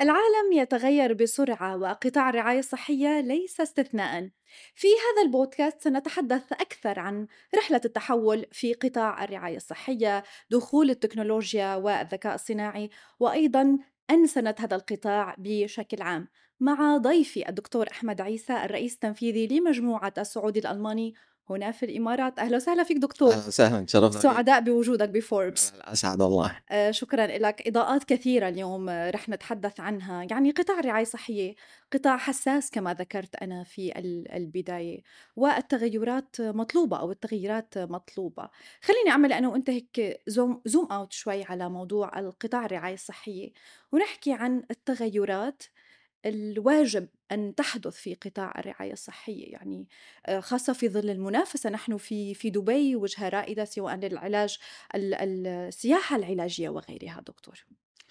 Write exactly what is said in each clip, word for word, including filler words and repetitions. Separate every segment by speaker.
Speaker 1: العالم يتغير بسرعة وقطاع الرعاية الصحية ليس استثناءً. في هذا البودكاست سنتحدث أكثر عن رحلة التحول في قطاع الرعاية الصحية، دخول التكنولوجيا والذكاء الصناعي، وأيضاً أنسنة هذا القطاع بشكل عام. مع ضيفي الدكتور أحمد عيسى الرئيس التنفيذي لمجموعة السعودي الألماني هنا في الإمارات. أهلا وسهلا فيك دكتور.
Speaker 2: أهلا وسهلا، تشرفنا بيك.
Speaker 1: سعداء بوجودك بفوربس.
Speaker 2: أسعد والله.
Speaker 1: آه، شكرا لك. إضاءات كثيرة اليوم آه، رح نتحدث عنها. يعني قطاع الرعاية الصحية قطاع حساس كما ذكرت أنا في ال- البداية، والتغيرات مطلوبة أو التغييرات مطلوبة. خليني أعمل أنا وأنت هيك زوم, زوم أوت شوي على موضوع القطاع الرعاية الصحية، ونحكي عن التغيرات الواجب أن تحدث في قطاع الرعاية الصحية. يعني آه، خاصة في ظل المنافسة، نحن في في دبي وجهة رائدة سواء للعلاج ال- ال- السياحة العلاجية وغيرها دكتور.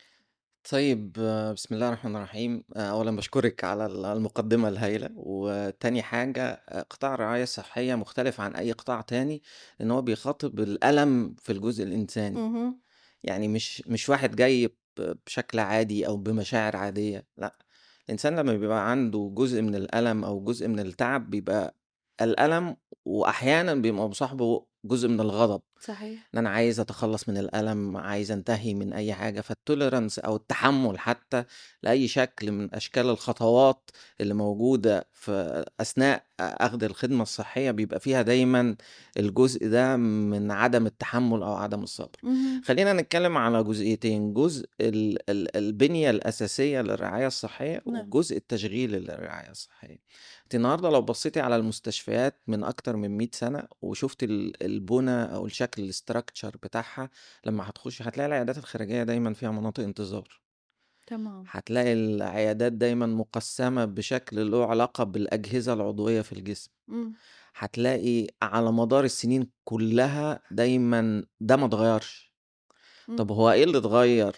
Speaker 2: طيب، آه، بسم الله الرحمن الرحيم. آه، أولا بشكرك على ال- المقدمة الهائلة. وتاني حاجة، آه، قطاع الرعاية الصحية مختلف عن أي قطاع تاني، إن هو بيخاطب الألم في الجزء الإنساني.
Speaker 1: اهم.
Speaker 2: يعني مش مش واحد جاي ب- بشكل عادي أو بمشاعر عادية، لا. الإنسان لما بيبقى عنده جزء من الألم أو جزء من التعب بيبقى الألم، وأحيانا بيبقى مصاحبه جزء من الغضب.
Speaker 1: صحيح.
Speaker 2: إن أنا عايز أتخلّص من الألم، عايز أنتهي من أي حاجة، فالtolerance أو التحمُّل حتى لأي شكل من أشكال الخطوات اللي موجودة في أثناء أخْد الخدمة الصحية، بيبقى فيها دايمًا الجزء ده من عدم التحمُّل أو عدم الصبر.
Speaker 1: اهم.
Speaker 2: خلّينا نتكلّم على جزئيتين، جزء ال ال البنية الأساسية للرعاية الصحية،
Speaker 1: نعم.
Speaker 2: والجزء التشغيلي للرعاية الصحية. أنتِ النهارده لو بصيتِ على المستشفيات من أكتر من مئة سنة وشُفتِ ال البُنى أو الشكل الstructure بتاعها، لمّا هتخشي هتلاقي العيادات الخارجية دايمًا فيها مناطق انتظار.
Speaker 1: تمام.
Speaker 2: هتلاقي العيادات دايمًا مقسّمة بشكل له علاقة بالأجهزة العضوية في الجسم.
Speaker 1: إمم.
Speaker 2: هتلاقي على مدار السنين كلّها دايمًا ده ما اتغيّرش.
Speaker 1: إمم.
Speaker 2: طب هو إيه اللي اتغيّر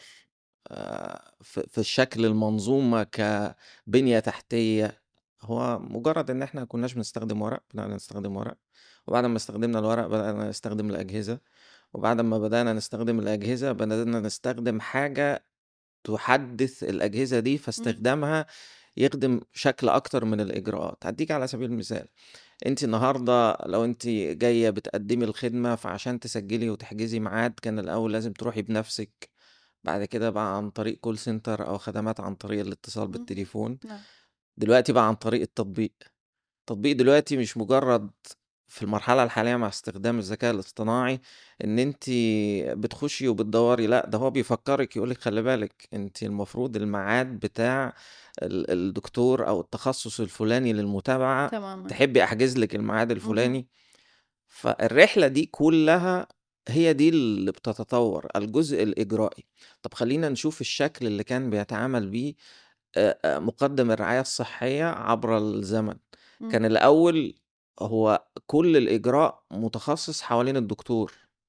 Speaker 2: آآ في في الشكل المنظومة كبنية تحتية؟ هو مجرّد إن إحنا ما كناش بنستخدم ورق، بدأنا نستخدم ورق، وبعد ما استخدمنا الورق بدأنا نستخدم الأجهزة، وبعد ما بدأنا نستخدم الأجهزة بدأنا نستخدم حاجة تحدِّث الأجهزة دي،
Speaker 1: إمم.
Speaker 2: فاستخدامها يخدم شكل أكتر من الإجراءات. هادّيكِ على سبيل المثال، أنتِ النهارده لو أنتِ جاية بتقدّمي الخدمة، فعشان تسجّلي وتحجزي ميعاد كان الأول لازم تروحي بنَفْسِك، بعد كده بقى عن طريق call center أو خدمات عن طريق الاتصال
Speaker 1: اهم.
Speaker 2: بالتليفون،
Speaker 1: نعم.
Speaker 2: دلوقتي بقى عن طريق التطبيق. التطبيق دلوقتي مش مجرّد في المرحلة الحالية مع استخدام الذكاء الاصطناعي إن أنتِ بتخشي وبتدوّري، لأ، ده هو بيفكّرِك يقول لِك خلّي بالِك أنتِ المفروض الميعاد بتاع ال الدكتور أو التخصُّص الفُلاني للمتابعة،
Speaker 1: تمامًا.
Speaker 2: تحبّي أحجز لِك الميعاد
Speaker 1: اهم.
Speaker 2: الفُلاني؟ فالرحلة دي كلّها هي دي اللي بتتطوّر، الجزء الإجرائي. طَب خلّينا نشوف الشكل اللي كان بيتعامل بيه آآ آآ مُقدِّم الرعاية الصحية عبر الزمن.
Speaker 1: إمم.
Speaker 2: كان الأول هو كل الإجراء متخصص حوالين الدكتور،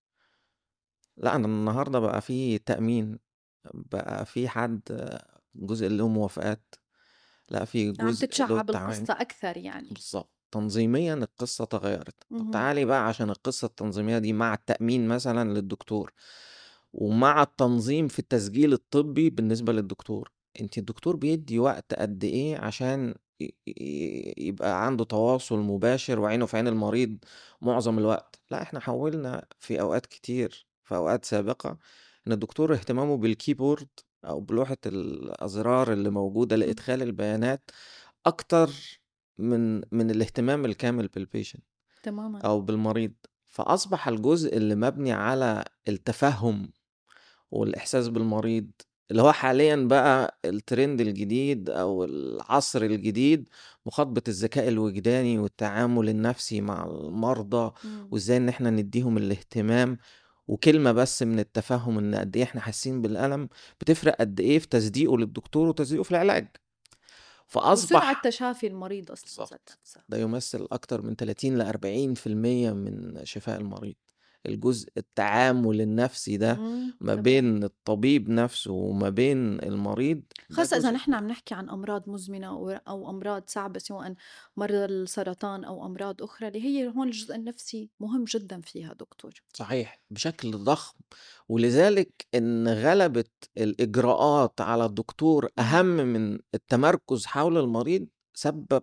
Speaker 2: لأ، أنا النهارده بقى في تأمين، بقى في حد جزء له موافقات، لأ، في
Speaker 1: عم
Speaker 2: جزء له
Speaker 1: تتشعّب
Speaker 2: التعاون.
Speaker 1: القصة أكثر يعني.
Speaker 2: بالضبط، تنظيميًا القصة اتغيّرت. طب
Speaker 1: اهم.
Speaker 2: تعالي بقى عشان القصة التنظيمية دي مع التأمين مثلًا للدكتور، ومع التنظيم في التسجيل الطبي بالنسبة للدكتور. أنتِ الدكتور بيدّي وقت قد إيه عشان ي ي يبقى عنده تواصل مباشر وعينه في عين المريض معظم الوقت؟ لأ، إحنا حوّلنا في أوقات كتير، في أوقات سابقة، إن الدكتور اهتمامه بالكيبورد أو بلوحة الأزرار اللي موجودة
Speaker 1: إمم.
Speaker 2: لإدخال البيانات أكتر من من الاهتمام الكامل بالpatient
Speaker 1: تمامًا.
Speaker 2: أو بالمريض. فأصبح الجزء اللي مبني على التفهم والإحساس بالمريض، اللي هو حاليًا بقى الtrend الجديد أو العصر الجديد، مخاطبة الذكاء الوجداني والتعامل النفسي مع المرضى،
Speaker 1: إمم.
Speaker 2: وإزاي إن إحنا ندّيهم الاهتمام. وكلمة بس من التفهم إن قد إيه إحنا حاسين بالألم، بتفرق قد إيه في تصديقه للدكتور وتصديقه في العلاج.
Speaker 1: وسرعة
Speaker 2: فأصبح
Speaker 1: تشافي المريض أصلًا ذات
Speaker 2: بالضبط.
Speaker 1: نفسها.
Speaker 2: ده يمثّل أكتر من ثلاثين لأربعين في المية من شفاء المريض. الجزء التعامل النفسي ده
Speaker 1: إمم.
Speaker 2: ما
Speaker 1: تمام.
Speaker 2: بين الطبيب نفسه وما بين المريض، ده
Speaker 1: خاصة إذا
Speaker 2: جزء
Speaker 1: نحن
Speaker 2: كبير.
Speaker 1: عم نحكي عن أمراض مزمنة أو أو أمراض صعبة سواء مرضى السرطان أو أمراض أخرى اللي هي هون الجزء النفسي مهم جدًا فيها دكتور.
Speaker 2: صحيح، بشكل ضخم. ولذلك إن غلبة الإجراءات على الدكتور
Speaker 1: إمم.
Speaker 2: أهم من التمركز حول المريض، سبّب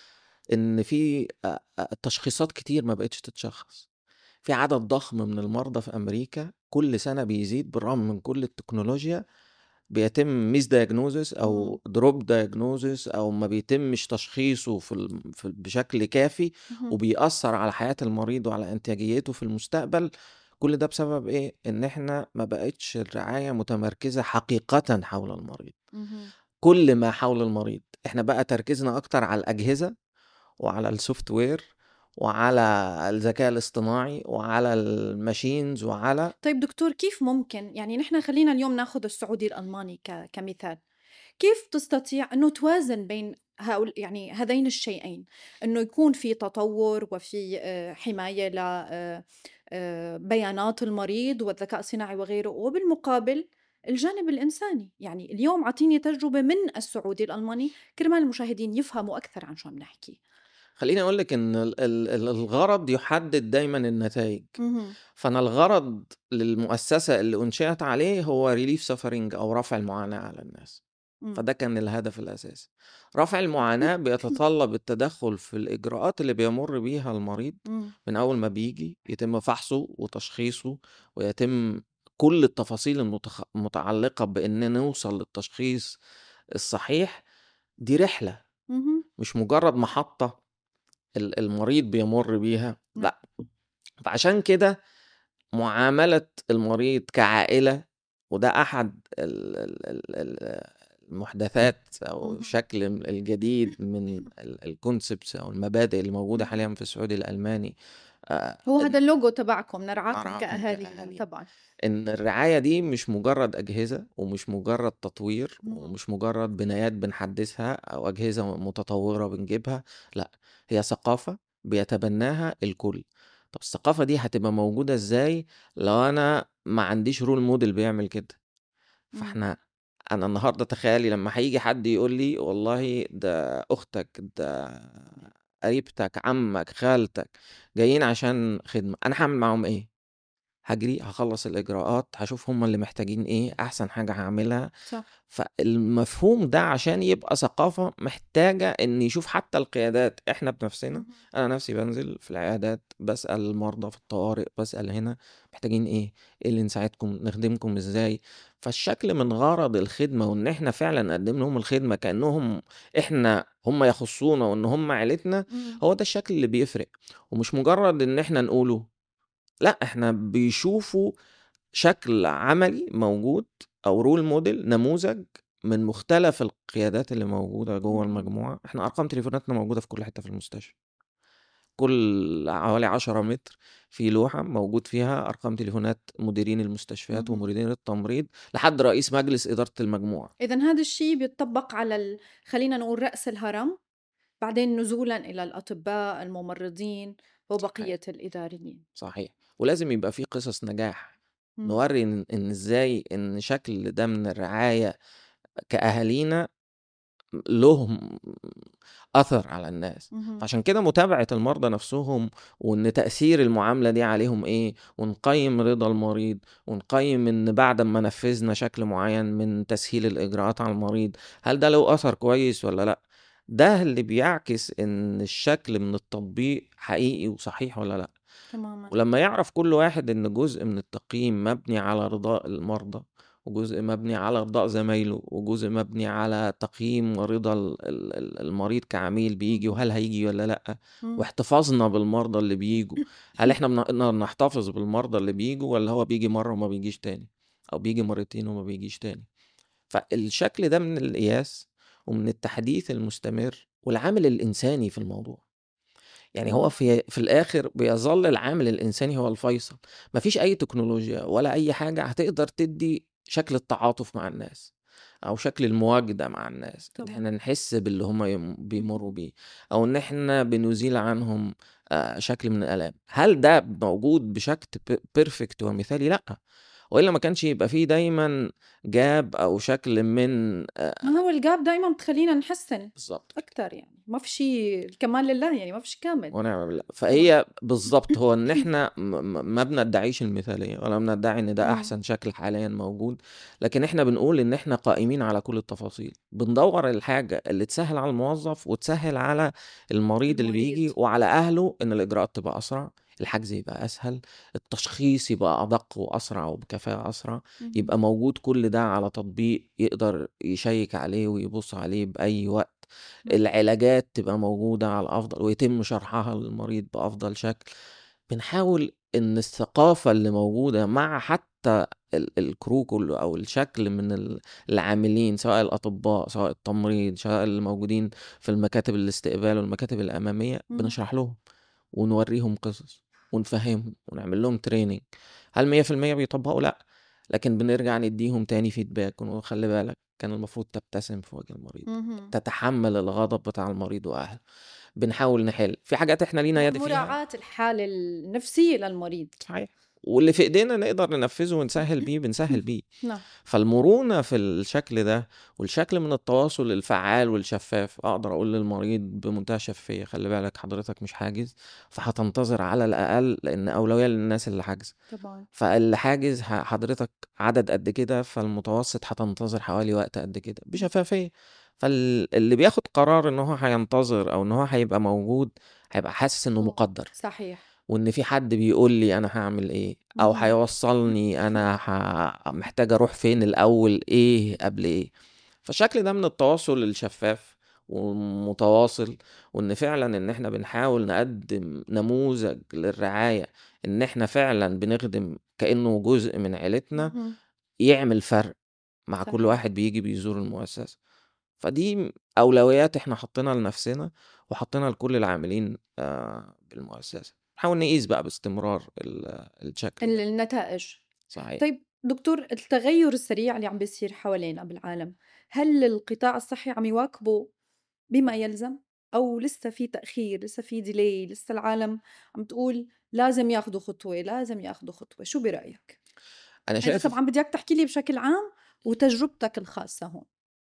Speaker 2: إن في أ أ تشخيصات كتير ما بقتش تتشخّص. في عدد ضخم من المرضى في أمريكا كل سنة بيزيد بالرغم من كل التكنولوجيا، بيتم misdiagnosis
Speaker 1: إمم.
Speaker 2: أو drop diagnosis أو ما بيتمش تشخيصه في الم في بشكل كافي،
Speaker 1: اهم.
Speaker 2: وبيأثّر على حياة المريض وعلى إنتاجيته في المستقبل. كل ده بسبب إيه؟ إن إحنا ما بقتش الرعاية متمركزة حقيقةً حول المريض.
Speaker 1: اهم.
Speaker 2: كل ما حول المريض، إحنا بقى تركيزنا أكتر على الأجهزة وعلى الsoftware وعلى الذكاء الاصطناعي وعلى الmachines وعلى
Speaker 1: طيب دكتور، كيف ممكن يعني نحن خلّينا اليوم ناخُد السعودي الألماني ك كمثال. كيف تستطيع إنه توازن بين هؤل يعني هذين الشيئين، إنه يكون في تطور وفي آآ حماية ل آآ آآ بيانات المريض والذكاء الصناعي وغيره، وبالمقابل الجانب الإنساني، يعني اليوم أعطيني تجربة من السعودي الألماني كرمال المشاهدين يفهموا أكثر عن شو عم نحكي.
Speaker 2: خلّيني أقول لِك إن ال ال ال الغرض يحدد دايمًا النتايج.
Speaker 1: اهم.
Speaker 2: فأنا الغرض للمؤسسة اللي أُنشئت عليه هو relief suffering أو رفع المعاناة على الناس.
Speaker 1: إمم.
Speaker 2: فده كان الهدف الأساسي. رفع المعاناة بيتطلب التدخُّل في الإجراءات اللي بيمُر بيها المريض
Speaker 1: إمم.
Speaker 2: من أول ما بييجي، يتم فحصه وتشخيصه، ويتم كل التفاصيل المتخ المتعلقة بإن نوصل للتشخيص الصحيح. دي رحلة،
Speaker 1: اهم.
Speaker 2: مش مجرد محطة ال المريض بيمُر بيها،
Speaker 1: نعم.
Speaker 2: لأ. فعشان كده معاملة المريض كعائلة، وده أحد ال ال ال ال المحدثات أو
Speaker 1: اهم.
Speaker 2: الشكل م الجديد من ال الconcepts أو المبادئ اللي موجودة
Speaker 1: اهم.
Speaker 2: حاليًا في السعودي الألماني. آآ
Speaker 1: هو هذا
Speaker 2: ال
Speaker 1: اللوجو تبعكم، نرعاكم
Speaker 2: أراكم
Speaker 1: كأهالينا
Speaker 2: كأهالينا.
Speaker 1: طبعًا.
Speaker 2: إن الرعاية دي مش مجرد أجهزة، ومش مجرد تطوير،
Speaker 1: اهم.
Speaker 2: ومش مجرد بنايات بنحدثها أو أجهزة متطورة بنجيبها، لأ، هي ثقافة بيتبناها الكل. طب الثقافة دي هتبقى موجودة إزاي لو أنا ما عنديش role model بيعمل كده؟
Speaker 1: إمم.
Speaker 2: فإحنا أنا النهارده تخيلي لما هييجي حد يقول لي والله ده أختك، ده قريبتك، عمك، خالتك جايين عشان خدمة، أنا هاعمل معاهم إيه؟ هاجري، هاخلّص الإجراءات، هاشوف هُم اللي محتاجين إيه، أحسن حاجة هاعملها.
Speaker 1: صح.
Speaker 2: فالمفهوم ده عشان يبقى ثقافة محتاجة إن يشوف حتى القيادات، إحنا بنفسنا.
Speaker 1: اهم.
Speaker 2: أنا نفسي بانزل في العيادات، باسأل المرضى في الطوارئ، باسأل هنا محتاجين إيه، إيه اللي نساعدكم، نخدمكم إزاي. فالشكل من غرض الخدمة وإن إحنا فعلًا نقدّم لهم الخدمة كأنهم إحنا هم يخصونا وإن هم عيلتنا،
Speaker 1: إمم.
Speaker 2: هو ده الشكل اللي بيفرق. ومش مجرد إن إحنا نقوله، لأ، إحنا بيشوفوا شكل عملي موجود أو role model، نموذج من مختلف القيادات اللي موجودة جوّه
Speaker 1: اهم.
Speaker 2: المجموعة. إحنا أرقام تليفوناتنا موجودة في كل حتة في المستشفى. كل حوالي عشرة متر في لوحة موجود فيها أرقام تليفونات مديرين المستشفيات
Speaker 1: اهم.
Speaker 2: ومديرين التمريض لحد رئيس مجلس إدارة المجموعة.
Speaker 1: إذًا هذا الشيء بيتطبّق على ال خلّينا نقول رأس الهرم، بعدين نزولًا إلى الأطباء، الممرضين،
Speaker 2: صحيح،
Speaker 1: وبقية الإداريين.
Speaker 2: صحيح. ولازم يبقى في قصص نجاح،
Speaker 1: إمم.
Speaker 2: نورّي إن إن إزاي إن شكل ده من الرعاية كأهالينا لهم أثر على الناس.
Speaker 1: اهم.
Speaker 2: فعشان كده متابعة المرضى نفسهم، وإن تأثير المعاملة دي عليهم إيه، ونقيّم رضا المريض، ونقيّم إن بعد أمّا نفّذنا شكل معيّن من تسهيل الإجراءات على المريض، هل ده له أثر كويس والّا لأ؟ ده اللي بيعكس إن الشكل من التطبيق حقيقي وصحيح والّا لأ.
Speaker 1: تمامًا.
Speaker 2: ولمّا يعرف كل واحد إن جزء من التقييم مبني على رضاء المرضى، وجزء مبني على رضاء زمايله، وجزء مبني على تقييم ورضا ال ال ال المريض كعميل بييجي
Speaker 1: اهم.
Speaker 2: وهل هييجي والّا لأ،
Speaker 1: إمم.
Speaker 2: واحتفاظنا بالمرضى اللي بييجوا، هل إحنا بنقدر نحتفظ بالمرضى اللي بييجوا والّا هو بييجي مرّة وما بيجيش تاني، أو بييجي مرّتين وما بيجيش تاني. فالشكل ده من القياس ومن التحديث المستمر والعامل الإنساني في الموضوع. يعني هو
Speaker 1: تمامًا.
Speaker 2: في في الآخر بيظل العامل الإنساني هو الفيصل. ما فيش أي تكنولوجيا ولا أي حاجة هتقدر تدّي شكل التعاطف مع الناس، أو شكل المواجدة مع الناس، إن
Speaker 1: طبعًا.
Speaker 2: إحنا نحس باللي هم يم
Speaker 1: اهم.
Speaker 2: بيمرّوا بيه، أو إن إحنا بنزيل عنهم آآ شكل من الآلام. هل ده موجود بشكل ب perfect ومثالي؟ لأ. وإلا ما كانش يبقى في دايمًا gap أو شكل من آآ
Speaker 1: ما هو الgap دايمًا بتخلّينا نحسّن
Speaker 2: بالضبط كده.
Speaker 1: أكتر يعني، ما في شي الكمال لله يعني ما فيش كامل.
Speaker 2: ونعم بالله.
Speaker 1: طبعًا.
Speaker 2: فهي بالضبط، هو إن إحنا م م ما بندّعيش المثالية ولا بندّعي إن ده
Speaker 1: إمم.
Speaker 2: أحسن شكل حاليًا موجود، لكن إحنا بنقول إن إحنا قائمين على كل التفاصيل، بندوّر الحاجة اللي تسهّل على الموظف وتسهّل على المريض اللي
Speaker 1: المريض.
Speaker 2: بييجي وعلى أهله، إن الإجراءات تبقى أسرع، الحجز يبقى أسهل، التشخيص يبقى أدق وأسرع وبكفاءة أسرع،
Speaker 1: اهم.
Speaker 2: يبقى موجود كل ده على تطبيق يقدر يشيّك عليه ويبُص عليه بأي وقت.
Speaker 1: إمم.
Speaker 2: العلاجات تبقى موجودة على أفضل ويتم شرحها للمريض بأفضل شكل. بنحاول إن الثقافة اللي موجودة مع حتى ال الcrew كله أو الشكل من ال العاملين، سواء الأطباء، سواء التمريض، سواء اللي موجودين في المكاتب الاستقبال والمكاتب الأمامية،
Speaker 1: اهم.
Speaker 2: بنشرح لهم ونورّيهم قصص ونفهّمهم ونعمل لهم training. هل مية في المية بيطبّقوا؟ لأ، لكن بنرجع ندّيهم تاني feedback ونقول خلّي بالك كان المفروض تبتسم في وجه المريض،
Speaker 1: اهم.
Speaker 2: تتحمّل الغضب بتاع المريض وأهله. بنحاول نحل، في حاجات إحنا لينا
Speaker 1: م
Speaker 2: يد فيها.
Speaker 1: مراعاة الحالة النفسية للمريض.
Speaker 2: صحيح. واللي في إيدينا نقدر ننفّذه ونسهّل بيه، بنسهّل بيه.
Speaker 1: نعم.
Speaker 2: فالمرونة في الشكل ده والشكل من التواصل الفعّال والشفّاف، أقدر أقول للمريض بمنتهى الشفافية خلّي بالك حضرتك مش حاجز، فهتنتظر على الأقل لإن أولوية للناس اللي حاجزة.
Speaker 1: طبعًا.
Speaker 2: فاللي حاجز ح حضرتك عدد قد كده، فالمتوسط هتنتظر حوالي وقت قد كده،
Speaker 1: إمم.
Speaker 2: بشفافية. فال اللي بياخد قرار إن هو هينتظر أو إن هو هيبقى موجود، هيبقى حاسس إنه
Speaker 1: إمم.
Speaker 2: مُقدّر.
Speaker 1: صحيح.
Speaker 2: وإن في حد بيقول لي أنا هاعمل إيه، أو
Speaker 1: اهم.
Speaker 2: هيوصّلني أنا ه محتاج أروح فين الأول، إيه قبل إيه. فالشكل ده من التواصل الشفاف والمتواصل، وإن فعلًا إن إحنا بنحاول نقدّم نموذج للرعاية، إن إحنا فعلًا بنخدم كإنه جزء من عيلتنا،
Speaker 1: اهم.
Speaker 2: يعمل فرق مع كل
Speaker 1: صحيح.
Speaker 2: واحد بييجي بيزور المؤسسة. فدي م أولويات إحنا حاطينها لنفسنا وحاطينها لكل العاملين آآ بالمؤسسة. نحاول نقيس بقى باستمرار ال الشكل
Speaker 1: ال
Speaker 2: ده.
Speaker 1: النتائج.
Speaker 2: صحيح.
Speaker 1: طيب دكتور، التغيُّر السريع اللي عم بيصير حوالينا بالعالم، هل القطاع الصحي عم يواكبه بما يلزم؟ أو لسه في تأخير، لسه في delay، لسه العالم عم تقول لازم ياخدوا خطوة، لازم ياخدوا خطوة، شو برأيك؟
Speaker 2: أنا
Speaker 1: إذا
Speaker 2: شايف
Speaker 1: طبعًا بدي إياك تحكي لي بشكل عام وتجربتك الخاصة هون.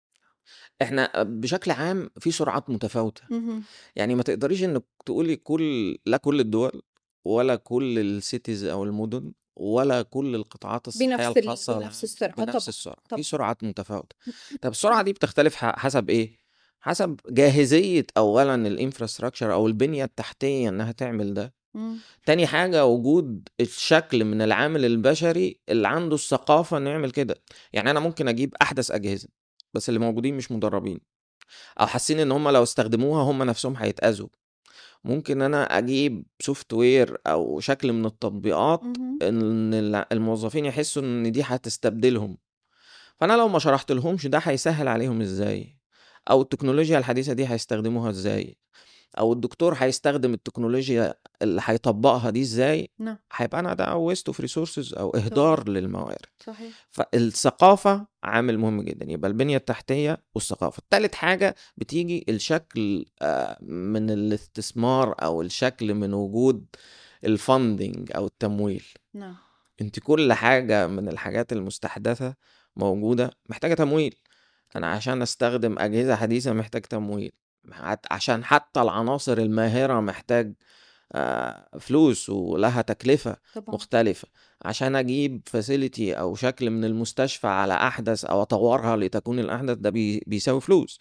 Speaker 2: إحنا بشكل عام في سرعات متفاوتة.
Speaker 1: اهم.
Speaker 2: يعني ما تقدريش إنِّك تقولي كل لا كل الدول ولا كل الcities أو المدن ولا كل القطاعات الصحية
Speaker 1: بنفس ال
Speaker 2: الخاصة
Speaker 1: بنفس
Speaker 2: العامة
Speaker 1: السرعة
Speaker 2: بنفس
Speaker 1: طبعًا.
Speaker 2: السرعة، في
Speaker 1: طبعًا.
Speaker 2: سرعات متفاوتة. طب السرعة دي بتختلف ح حسب إيه؟ حسب جاهزية أولًا الinfrastructure أو البنية التحتية إنها تعمل ده.
Speaker 1: إمم.
Speaker 2: تاني حاجة وجود الشكل من العامل البشري اللي عنده الثقافة إنه يعمل كده. يعني أنا ممكن أجيب أحدث أجهزة، بس اللي موجودين مش مدربين، أو حاسين إن هم لو استخدموها هم نفسهم هيتأذوا. ممكن أنا أجيب software أو شكل من التطبيقات
Speaker 1: اهم.
Speaker 2: إن ال الموظفين يحسوا إن دي هتستبدلهم. فأنا لو ما شرحتلهمش ده هيسهل عليهم إزاي، أو التكنولوجيا الحديثة دي هيستخدموها إزاي، أو الدكتور هيستخدم التكنولوجيا اللي هيطبّقها دي إزاي،
Speaker 1: نعم.
Speaker 2: هيبقى أنا ده waste of resources أو
Speaker 1: طبعًا.
Speaker 2: إهدار للموارد.
Speaker 1: صحيح.
Speaker 2: فالثقافة عامل مهم جدًا، يبقى البنية التحتية والثقافة. تالت حاجة بتيجي الشكل آآ من الاستثمار أو الشكل من وجود الfunding أو التمويل.
Speaker 1: نعم.
Speaker 2: أنتِ كل حاجة من الحاجات المستحدثة موجودة محتاجة تمويل. أنا
Speaker 1: طبعًا.
Speaker 2: عشان أستخدم أجهزة حديثة محتاج تمويل، عت عشان حتى العناصر الماهرة محتاج آآ فلوس ولها تكلفة
Speaker 1: طبعًا.
Speaker 2: مختلفة. عشان أجيب facility أو شكل من المستشفى على أحدث أو أطوّرها لتكون الأحدث ده بي بيساوي فلوس.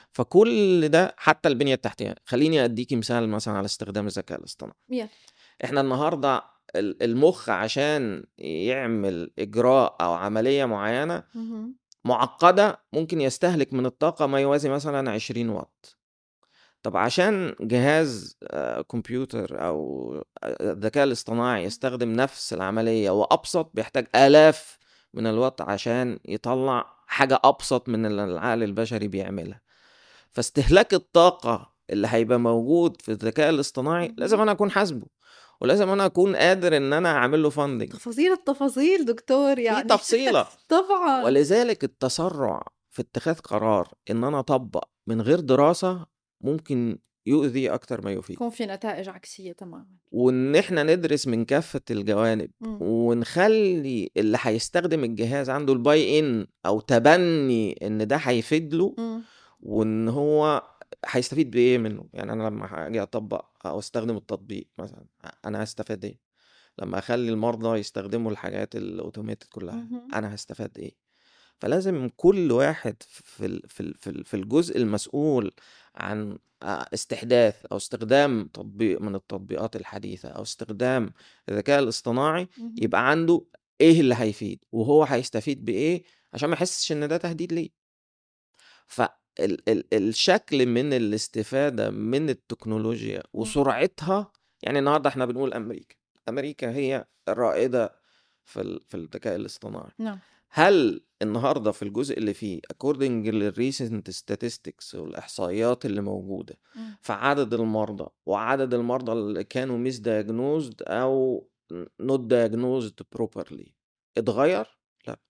Speaker 2: فكل ده حتى البنية التحتية. خلّيني أدّيكِ مثال مثلًا على استخدام الذكاء الاصطناعي.
Speaker 1: يالّا.
Speaker 2: إحنا النهارده ال المُخ عشان يعمل إجراء أو عملية معيّنة
Speaker 1: اهم.
Speaker 2: معقّدة ممكن يستهلك من الطاقة ما يوازي مثلًا عشرين واط. طب عشان جهاز آآ كمبيوتر أو آآ الذكاء الاصطناعي يستخدم نفس العملية وأبسط، بيحتاج آلاف من الوات عشان يطلّع حاجة أبسط من اللي العقل البشري بيعملها. فاستهلاك الطاقة اللي هيبقى موجود في الذكاء الاصطناعي لازم
Speaker 1: اهم.
Speaker 2: أنا أكون حاسبه، ولازم أنا أكون قادر إن أنا أعمل له funding.
Speaker 1: تفاصيل التفاصيل دكتور
Speaker 2: في
Speaker 1: يعني.
Speaker 2: تفصيلة.
Speaker 1: طبعًا.
Speaker 2: ولذلك التسرع في اتخاذ قرار إن أنا أطبّق من غير دراسة ممكن يؤذي أكتر ما يفيد.
Speaker 1: يكون في نتائج عكسية تمامًا.
Speaker 2: وإن إحنا ندرس من كافة الجوانب،
Speaker 1: إمم.
Speaker 2: ونخلّي اللي هيستخدم الجهاز عنده الbuy in أو تبني إن ده هيفيد له،
Speaker 1: إمم.
Speaker 2: وإن هو هيستفيد بإيه منه. يعني أنا لمّا هاجي أطبّق أو أستخدم التطبيق مثلًا، أ أنا هاستفاد إيه؟ لمّا أخلّي المرضى يستخدموا الحاجات الautomated كلّها،
Speaker 1: اهم.
Speaker 2: أنا هاستفاد إيه؟ فلازم كل واحد في ال في ال في ال في الجزء المسؤول عن آآ استحداث أو استخدام تطبيق من التطبيقات الحديثة أو استخدام الذكاء الاصطناعي،
Speaker 1: اهم.
Speaker 2: يبقى عنده إيه اللي هيفيد، وهو هيستفيد بإيه، عشان ما يحسّش إن ده تهديد ليه. فال ال الشكل من الاستفادة من التكنولوجيا
Speaker 1: إمم.
Speaker 2: وسرعتها، يعني النهارده إحنا بنقول أمريكا، أمريكا هي الرائدة في ال في الذكاء الاصطناعي.
Speaker 1: نعم.
Speaker 2: هل النهارده في الجزء اللي فيه according للrecent statistics والإحصائيات اللي موجودة
Speaker 1: إمم.
Speaker 2: في عدد المرضى، وعدد المرضى اللي كانوا misdiagnosed أو not diagnosed properly اتغيّر؟ لأ.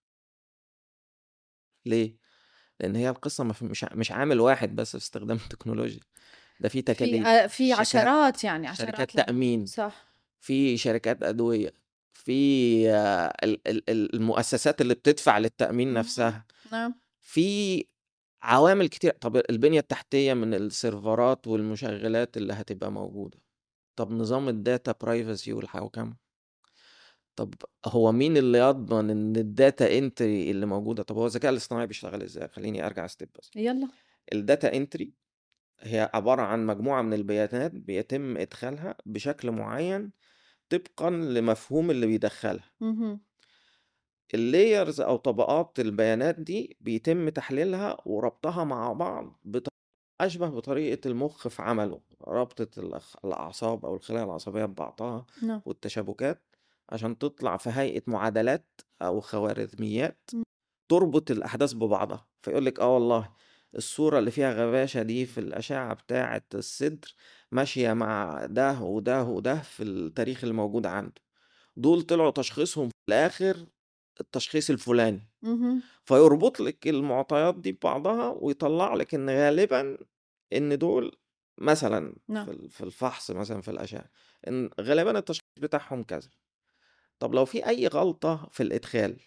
Speaker 2: ليه؟ لإن هي القصة ما في مش ع مش عامل واحد بس في استخدام التكنولوجيا، ده في
Speaker 1: في
Speaker 2: تكاليف،
Speaker 1: آآ في
Speaker 2: شركات
Speaker 1: عشرات يعني
Speaker 2: شركات
Speaker 1: عشرات العملاء.
Speaker 2: تأمين،
Speaker 1: صح.
Speaker 2: في شركات أدوية، في آه، ال ال ال المؤسسات اللي بتدفع للتأمين
Speaker 1: اهم.
Speaker 2: نفسها،
Speaker 1: نعم.
Speaker 2: في عوامل كتير. طب البنية التحتية من السيرفرات والمشغلات اللي هتبقى موجودة، طب نظام الdata privacy والحوكمة، طب هو مين اللي يضمن إن الdata entry اللي موجودة. طب هو الذكاء الاصطناعي بيشتغل إزاي؟ خلّيني أرجع step بس.
Speaker 1: يالّا.
Speaker 2: الdata entry هي عبارة عن مجموعة من البيانات بيتم إدخالها بشكل معين طبقًا لمفهوم اللي بيدخّلها.
Speaker 1: اهم.
Speaker 2: الlayers أو طبقات البيانات دي بيتم تحليلها وربطها مع بعض بط أشبه بطريقة المُخ في عمله، ربطة الأخ الأعصاب أو الخلايا العصبية ببعضها
Speaker 1: نعم.
Speaker 2: والتشابكات عشان تطلع في هيئة معادلات أو خوارزميات
Speaker 1: إمم.
Speaker 2: تربط الأحداث ببعضها. فيقول لِك آه والله الصورة اللي فيها غباشة دي في الأشعة بتاعة الصدر ماشية مع ده وده وده في التاريخ اللي موجود عنده، دول طلعوا تشخيصهم في الآخر التشخيص الفلاني.
Speaker 1: اهم.
Speaker 2: فيربط لِك المعطيات دي ببعضها ويطلّع لِك إن غالبًا إن دول مثلًا
Speaker 1: نعم.
Speaker 2: في ال في الفحص مثلًا في الأشعة، إن غالبًا التشخيص بتاعهم كذا. طب لو في أي غلطة في الإدخال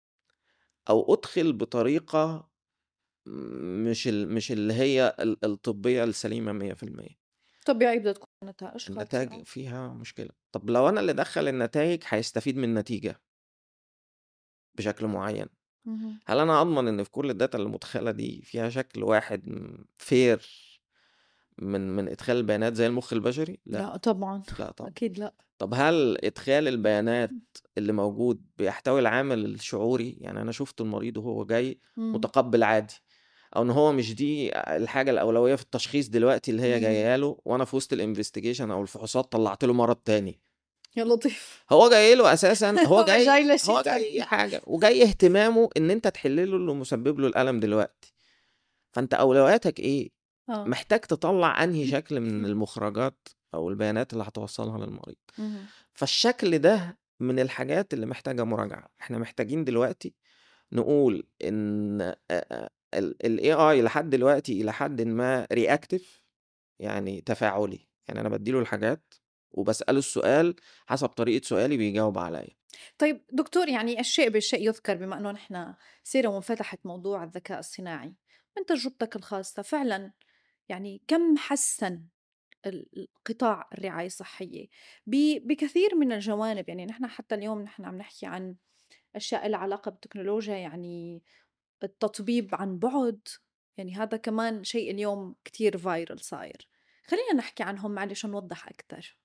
Speaker 2: أو أُدخِل بطريقة مش ال مش اللي هي ال الطبية السليمة مية في المية،
Speaker 1: طبيعي بدها تكون نتائج
Speaker 2: النتايج
Speaker 1: خاطئة.
Speaker 2: فيها مشكلة. طب لو أنا اللي أدخّل النتايج هيستفيد من النتيجة بشكل معيّن،
Speaker 1: اهم.
Speaker 2: هل أنا أضمن إن في كل الdata اللي مُدخَلة دي فيها شكل واحد م fair من من إدخال البيانات زي المُخ البشري؟ لأ،
Speaker 1: لأ طبعًا.
Speaker 2: لأ طبعًا.
Speaker 1: أكيد لأ.
Speaker 2: طب هل إدخال البيانات اللي موجود بيحتوي العامل الشعوري؟ يعني أنا شُفت المريض وهو جاي
Speaker 1: إمم.
Speaker 2: متقبّل عادي، أو إن هو مش دي الحاجة الأولوية في التشخيص دلوقتي اللي هي
Speaker 1: اهم.
Speaker 2: جاية له، وأنا في وسط الinvestigation أو الفحوصات طلّعت له مرض تاني.
Speaker 1: يا لطيف.
Speaker 2: هو جاي له أساسًا هو
Speaker 1: هو
Speaker 2: جاي
Speaker 1: جاي لشي
Speaker 2: هو
Speaker 1: تاني.
Speaker 2: جاي حاجة، وجاي اهتمامه إن أنت تحل له اللي مسبب له الألم دلوقتي. فأنت أولوياتك إيه؟
Speaker 1: آه.
Speaker 2: محتاج تطلّع أنهي شكل من المخرجات أو البيانات اللي هتوصّلها للمريض.
Speaker 1: اهم.
Speaker 2: فالشكل ده من الحاجات اللي محتاجة مراجعة. إحنا محتاجين دلوقتي نقول إن آآ ال الAI لحد دلوقتي إلى حدٍ ما reactive، يعني تفاعلي. يعني أنا بادّي له الحاجات وباسأله السؤال حسب طريقة سؤالي بيجاوب عليّا.
Speaker 1: طيب دكتور، يعني الشيء بالشيء يُذكر، بما إنه نحن سيرة وانفتحت موضوع الذكاء الصناعي، من تجربتك الخاصة فعلًا يعني كم حسّن ال ال قطاع الرعاية الصحية ب بكثير من الجوانب. يعني نحن حتى اليوم نحن عم نحكي عن أشياء إلها علاقة بالتكنولوجيا، يعني التطبيب عن بُعد، يعني هذا كمان شيء اليوم كتير viral صاير. خلّينا نحكي عنهم معلش ونوضّح أكتر.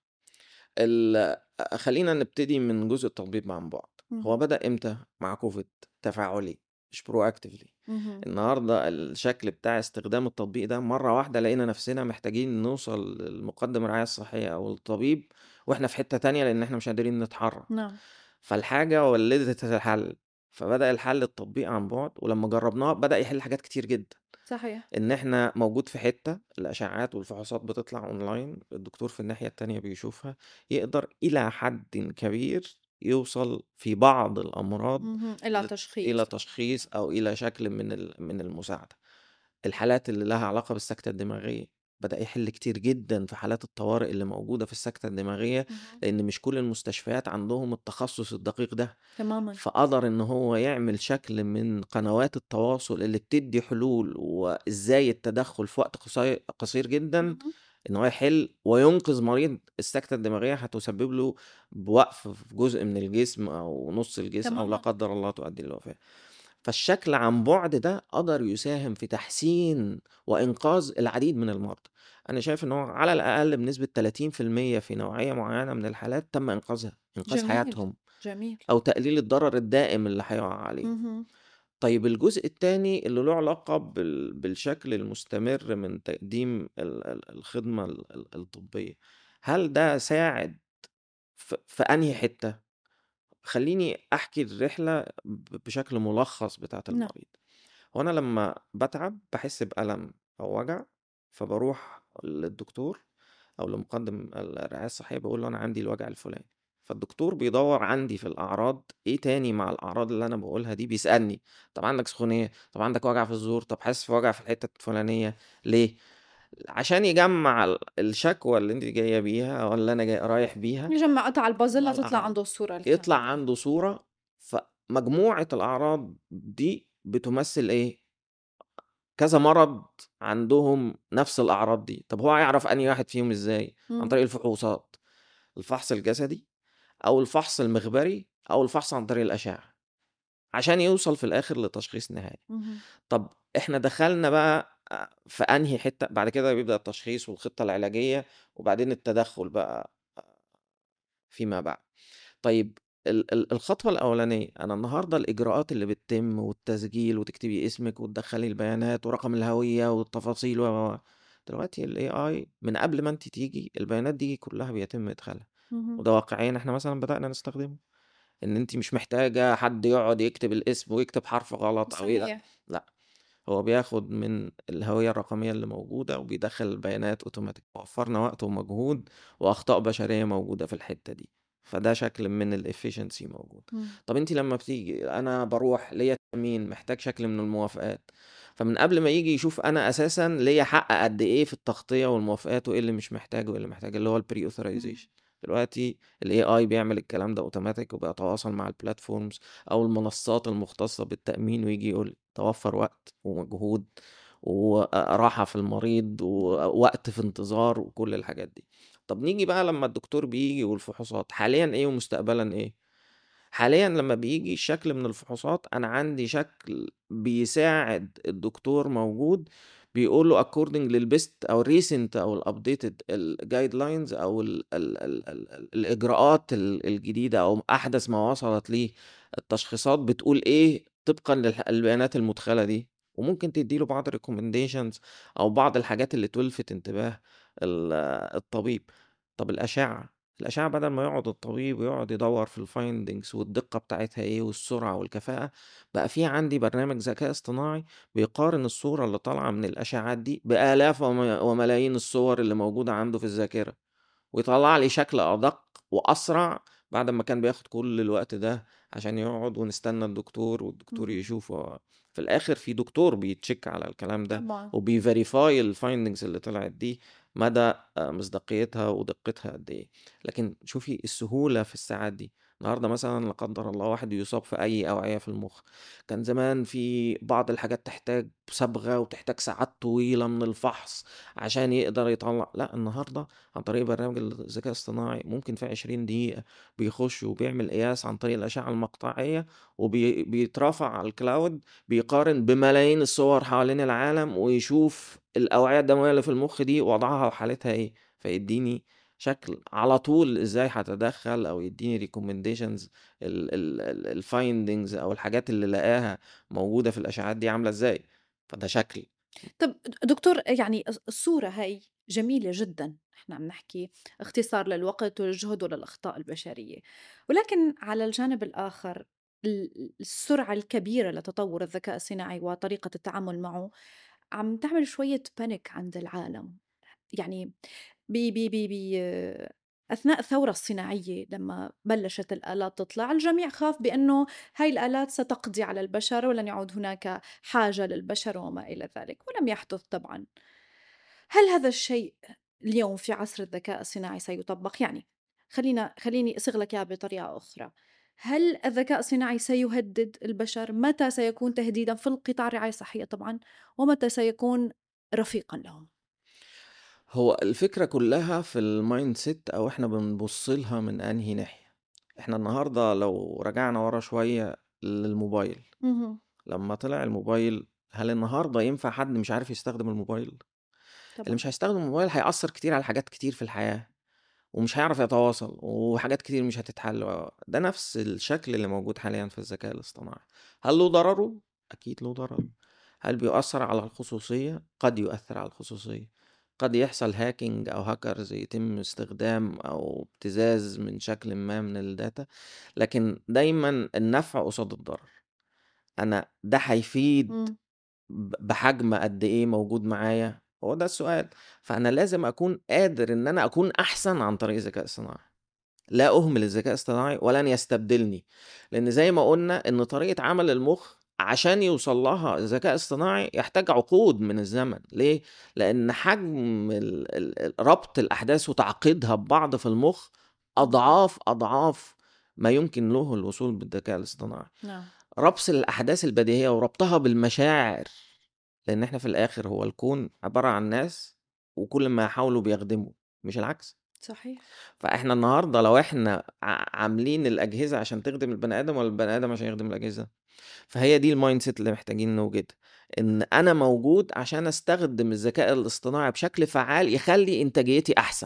Speaker 2: ال أ خلّينا نبتدي من جزء التطبيق عن بُعد. هو
Speaker 1: اهم.
Speaker 2: بدأ إمتى مع COVID؟ تفاعلي مش proactively.
Speaker 1: اهم.
Speaker 2: النهارده الشكل بتاع استخدام التطبيق ده مرّة واحدة لقينا نفسنا محتاجين نوصل لمُقدِّم الرعاية الصحية أو الطبيب وإحنا في حتّة تانية لإن إحنا مش قادرين نتحرّك.
Speaker 1: نعم.
Speaker 2: فالحاجة ولِّدت الحل، فبدأ الحل التطبيق عن بُعد، ولمّا جرّبناه بدأ يحل حاجات كتير جدًا.
Speaker 1: صحيح.
Speaker 2: إن إحنا موجود في حتّة الأشعّات والفحوصات بتطلع أونلاين، الدكتور في الناحية التانية بيشوفها، يقدر إلى حدٍ كبير يوصل في بعض الأمراض
Speaker 1: اهم. إلى
Speaker 2: لت إلى
Speaker 1: تشخيص.
Speaker 2: تشخيص أو إلى شكل من ال من المساعدة. الحالات اللي لها علاقة بالسكتة الدماغية، بدأ يحل كتير جدًا في حالات الطوارئ اللي موجودة في السكتة الدماغية،
Speaker 1: اهم.
Speaker 2: لإن مش كل المستشفيات عندهم التخصُّص الدقيق ده،
Speaker 1: تمامًا.
Speaker 2: فقدر إن هو يعمل شكل من قنوات التواصل اللي بتدّي حلول وإزاي التدخُّل في وقت قصي قصير جدًا،
Speaker 1: اهم.
Speaker 2: إن هو يحل وينقذ مريض السكتة الدماغية هتسبب له بوقف في جزء من الجسم أو نُص الجسم أو لا
Speaker 1: تمامًا.
Speaker 2: قدّر الله تؤدي للوفاة. فالشكل عن بُعد ده قدر يساهم في تحسين وإنقاذ العديد من المرضى. أنا شايف إن هو على الأقل بنسبة ثلاثين في المية في نوعية معيّنة من الحالات تم إنقاذها، إنقاذ
Speaker 1: جميل.
Speaker 2: حياتهم
Speaker 1: جميل.
Speaker 2: أو تقليل الضرر الدائم اللي هيقع عليهم.
Speaker 1: اهم.
Speaker 2: طيب الجزء التاني اللي له علاقة بال بالشكل المستمر من تقديم ال ال الخدمة ال ال الطبية، هل ده ساعد ف في أنهي حتّة؟ خلّيني أحكي الرحلة ب بشكل ملخص بتاعة
Speaker 1: نعم.
Speaker 2: المريض. هو أنا لمّا باتعب باحس بألم أو وجع، فباروح للدكتور أو لمُقدِّم ال الرعاية الصحية باقول له أنا عندي الوجع الفلاني، فالدكتور بيدوّر عندي في الأعراض إيه تاني مع الأعراض اللي أنا باقولها دي، بيسألني طَب عندك سخونية، طَب عندك وجع في الزور، طَب حاسس بوجع في الحتة الفلانية ليه؟ عشان يجمّع ال الشكوى اللي أنتِ جاية بيها أو اللي أنا جاي رايح بيها
Speaker 1: يجمّع قطع الpuzzle
Speaker 2: مع
Speaker 1: لتطلع
Speaker 2: الأعراض،
Speaker 1: عنده الصورة
Speaker 2: يطلع
Speaker 1: الكاملة.
Speaker 2: عنده صورة، فمجموعة الأعراض دي بتمثّل إيه، كذا مرض عندهم نفس الأعراض دي. طب هو هيعرف أنهي واحد فيهم إزاي؟ عن
Speaker 1: إمم.
Speaker 2: طريق الفحوصات، الفحص الجسدي أو الفحص المخبري أو الفحص عن طريق الأشعة، عشان يوصل في الآخر لتشخيص نهائي.
Speaker 1: اهم.
Speaker 2: طب إحنا دخلنا بقى أ في أنهي حتّة، بعد كده بيبدأ التشخيص والخطة العلاجية وبعدين التدخُّل بقى فيما بعد. طيب ال ال الخطوة الأولانية، أنا النهارده الإجراءات اللي بتتم والتسجيل وتكتبي اسمِك وتدخّلي البيانات ورقم الهوية والتفاصيل و، و، و، دلوقتي الAI من قبل ما أنتِ تيجي البيانات دي كلّها بيتم إدخالها،
Speaker 1: اهم.
Speaker 2: وده واقعيًا إحنا مثلًا بدأنا نستخدمه، إن أنتِ مش محتاجة حد يقعد يكتب الاسم ويكتب حرف غلط أو ي
Speaker 1: صحيح.
Speaker 2: لأ، هو بياخد من الهوية الرقمية اللي موجودة وبيدخّل البيانات أوتوماتيك، وفّرنا وقت ومجهود وأخطاء بشرية موجودة في الحتّة دي، فده شكل من الefficiency موجود.
Speaker 1: إمم.
Speaker 2: طَب أنتِ لمّا بتيجي أنا باروح ليّا تأمين، محتاج شكل من الموافقات، فمن قبل ما ييجي يشوف أنا أساسًا ليّا حق قد إيه في التغطية والموافقات وإيه اللي مش محتاجه وإيه اللي محتاج، اللي هو الpre
Speaker 1: اهم.
Speaker 2: authorization. دلوقتي الAI بيعمل الكلام ده أوتوماتيك وبيتواصل مع الplatforms أو المنصات المختصة بالتأمين وييجي يقول لي، ده وفّر وقت ومجهود وراحة في المريض
Speaker 1: نعم.
Speaker 2: ووقت في انتظار وكل الحاجات دي. طب نيجي بقى لمّا الدكتور بييجي والفحوصات، حاليًا إيه ومستقبلًا إيه؟ حاليًا لمّا بييجي شكل من الفحوصات، أنا عندي شكل بيساعد الدكتور موجود، بيقول له according للbest أو الrecent أو الupdated الguidelines أو ال ال ال ال ال الإجراءات ال الجديدة أو أحدث ما وصلت ليه التشخيصات بتقول إيه طبقًا للح البيانات المُدخلة دي، وممكن تدّي له بعض الrecommendations أو بعض الحاجات اللي تلفت انتباه ال الطبيب. طب الأشعة، الأشعة بدل ما يقعد الطبيب ويقعد يدوّر في الfindings والدقة بتاعتها إيه والسرعة والكفاءة، بقى في عندي برنامج ذكاء اصطناعي بيقارن الصورة اللي طالعة من الأشعات دي بآلاف وم وملايين الصور اللي موجودة عنده في الذاكرة، ويطلّع لي شكل أدق وأسرع بعد أمّا كان بياخد كل الوقت ده عشان يقعد ونستنى الدكتور والدكتور
Speaker 1: اهم.
Speaker 2: يشوفه. في الآخر في دكتور بيcheck على الكلام ده
Speaker 1: طبعًا.
Speaker 2: وبيverify الfindings اللي طلعت دي مدى آآ مصداقيتها ودقتها قد إيه. لكن شوفي السهولة في الساعات دي، النهارده مثلًا لا قدّر الله واحد يُصاب في أي أوعية في المُخ، كان زمان في بعض الحاجات تحتاج صبغة وتحتاج ساعات طويلة من الفحص عشان يقدر يطلّع، لأ النهارده عن طريق برنامج الذكاء الاصطناعي ممكن في عشرين دقيقة بيخش وبيعمل قياس عن طريق الأشعة المقطعية وبي بيترفع على الcloud، بيقارن بملايين الصور حوالين العالم ويشوف الأوعية الدموية اللي في المُخ دي وضعها وحالتها إيه، فيدّيني شكل على طول إزاي هاتدخّل أو يدّيني recommendations ال ال ال الfindings أو الحاجات اللي لقاها موجودة في الأشعات دي عاملة إزاي، فده شكل.
Speaker 1: طب د دكتور يعني الص الصورة هاي جميلة جدًا، إحنا عم نحكي اختصار للوقت والجهد وللأخطاء البشرية، ولكن على الجانب الآخر ال السرعة الكبيرة لتطور الذكاء الصناعي وطريقة التعامل معه عم تعمل شوية panic عند العالم، يعني ب ب ب ب أثناء الثورة الصناعية لمّا بلشت الآلات تطلع، الجميع خاف بأنه هاي الآلات ستقضي على البشر ولن يعود هناك حاجة للبشر وما إلى ذلك، ولم يحدث طبعًا. هل هذا الشيء اليوم في عصر الذكاء الصناعي سيُطبّق؟ يعني خلّينا خلّيني أصيغ لك إياها بطريقة أخرى، هل الذكاء الصناعي سيهدد البشر؟ متى سيكون تهديدًا في القطاع الرعاية الصحية طبعًا، ومتى سيكون رفيقًا لهم؟
Speaker 2: هو الفكرة كلّها في الmindset أو إحنا بنبُص لها من أنهي ناحية. إحنا النهارده لو رجعنا ورا شوية للموبايل،
Speaker 1: اهم،
Speaker 2: لمّا طلع الموبايل، هل النهارده ينفع حد مش عارف يستخدم الموبايل؟ اللي
Speaker 1: طبعًا،
Speaker 2: مش هيستخدم الموبايل هيأثّر كتير على حاجات كتير في الحياة، ومش هيعرف يتواصل، وحاجات كتير مش هتتحل و ده نفس الشكل اللي موجود حاليًا في الذكاء الاصطناعي. هل له ضرره؟ أكيد له ضرر. هل بيؤثّر على الخصوصية؟ قد يؤثّر على الخصوصية. قد يحصل hacking أو hackers يتم استخدام أو ابتزاز من شكلٍ ما من الdata، لكن دايمًا النفع قصاد الضرر. أنا ده هيفيد
Speaker 1: إمم،
Speaker 2: ب بحجم قد إيه موجود معايا؟ هو ده السؤال. فأنا لازم أكون قادر إن أنا أكون أحسن عن طريق الذكاء الصناعي. لا أهمل الذكاء الاصطناعي ولن يستبدلني، لأن زي ما قُلنا إن طريقة عمل المُخ عشان يوصل لها الذكاء الاصطناعي يحتاج عقود من الزمن. ليه؟ لأن حجم ال ال ال ربط الأحداث وتعقيدها ببعض في المُخ
Speaker 1: اهم،
Speaker 2: أضعاف، أضعاف ما يمكن له الوصول بالذكاء الاصطناعي.
Speaker 1: نعم،
Speaker 2: ربط الأحداث البديهية وربطها بالمشاعر، لأن إحنا في الآخر هو الكون عبارة عن ناس وكل ما يحاولوا بيخدموا، مش العكس.
Speaker 1: صحيح،
Speaker 2: فإحنا النهارده لو إحنا ع عاملين الأجهزة عشان تخدم البني آدم والّا البني آدم عشان يخدم الأجهزة؟ فهي دي الmindset اللي محتاجين نوجدها، إن أنا موجود عشان أستخدم الذكاء الاصطناعي بشكل فعّال يخلّي إنتاجيتي أحسن.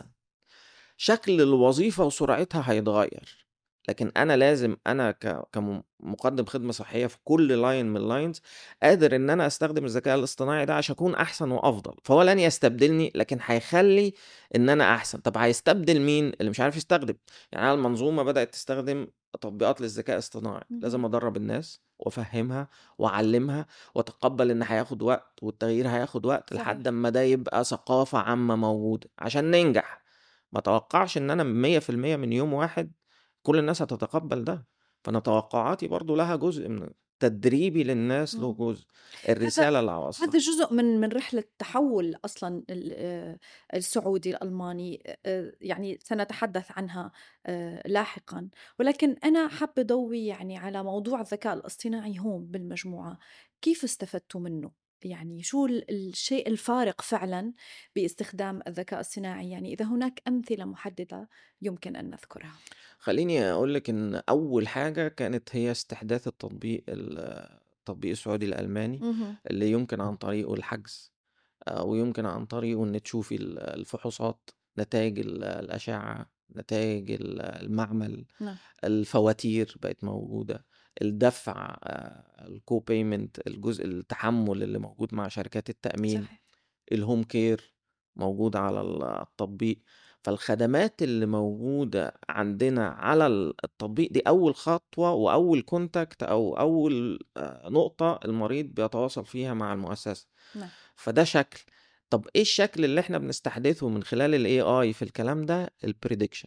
Speaker 2: شكل الوظيفة وسرعتها هيتغيّر، لكن أنا لازم أنا ك كم مُقدِّم خدمة صحية في كل line من الlines قادر إن أنا أستخدم الذكاء الاصطناعي ده عشان أكون أحسن وأفضل. فهو لن يستبدلني، لكن هيخلّي إن أنا أحسن. طَب هيستبدل مين؟ اللي مش عارف يستخدم. يعني أنا المنظومة بدأت تستخدم تطبيقات للذكاء الاصطناعي، لازم
Speaker 1: اهم،
Speaker 2: أدرّب الناس وأفهّمها وأعلّمها وأتقبّل إن هياخد وقت والتغيير هياخد وقت لحد
Speaker 1: صحيح،
Speaker 2: أمّا ده يبقى ثقافة عامة موجودة عشان ننجح. ما اتوقعش إن أنا مية في المية من يوم واحد كل الناس هتتقبّل ده. فأنا توقعاتي برضه لها جزء من تدريبي للناس له
Speaker 1: اهم.
Speaker 2: جزء،
Speaker 1: هذا
Speaker 2: الرسالة اللي
Speaker 1: هذا
Speaker 2: هاوصّلها.
Speaker 1: جزء من من رحلة تحوّل أصلًا ال آآ السعودي الألماني، آآ يعني سنتحدث عنها آآ لاحقًا، ولكن أنا حابة أضوي يعني على موضوع الذكاء الاصطناعي هون بالمجموعة، كيف استفدتوا منه؟ يعني شو ال الشيء الفارق فعلًا باستخدام الذكاء الصناعي؟ يعني إذا هناك أمثلة محددة يمكن أن نذكرها.
Speaker 2: خلّيني أقول لِك إن أول حاجة كانت هي استحداث التطبيق ال التطبيق السعودي الألماني،
Speaker 1: اهم،
Speaker 2: اللي يمكن عن طريقه الحجز، آآ ويمكن عن طريقه إن تشوفي ال الفحوصات، نتايج ال الأشعة، نتايج ال المعمل،
Speaker 1: نعم،
Speaker 2: الفواتير بقت موجودة، الدفع، آآ الco payment، الجزء التحمُّل اللي موجود مع شركات التأمين،
Speaker 1: صحيح،
Speaker 2: الhome care موجود على ال التطبيق. فالخدمات اللي موجودة عندنا على ال التطبيق دي أول خطوة وأول contact أو أول آآ نقطة المريض بيتواصل فيها مع المؤسسة.
Speaker 1: نعم،
Speaker 2: فده شكل. طب إيه الشكل اللي إحنا بنستحدثه من خلال الAI في الكلام ده؟ الprediction.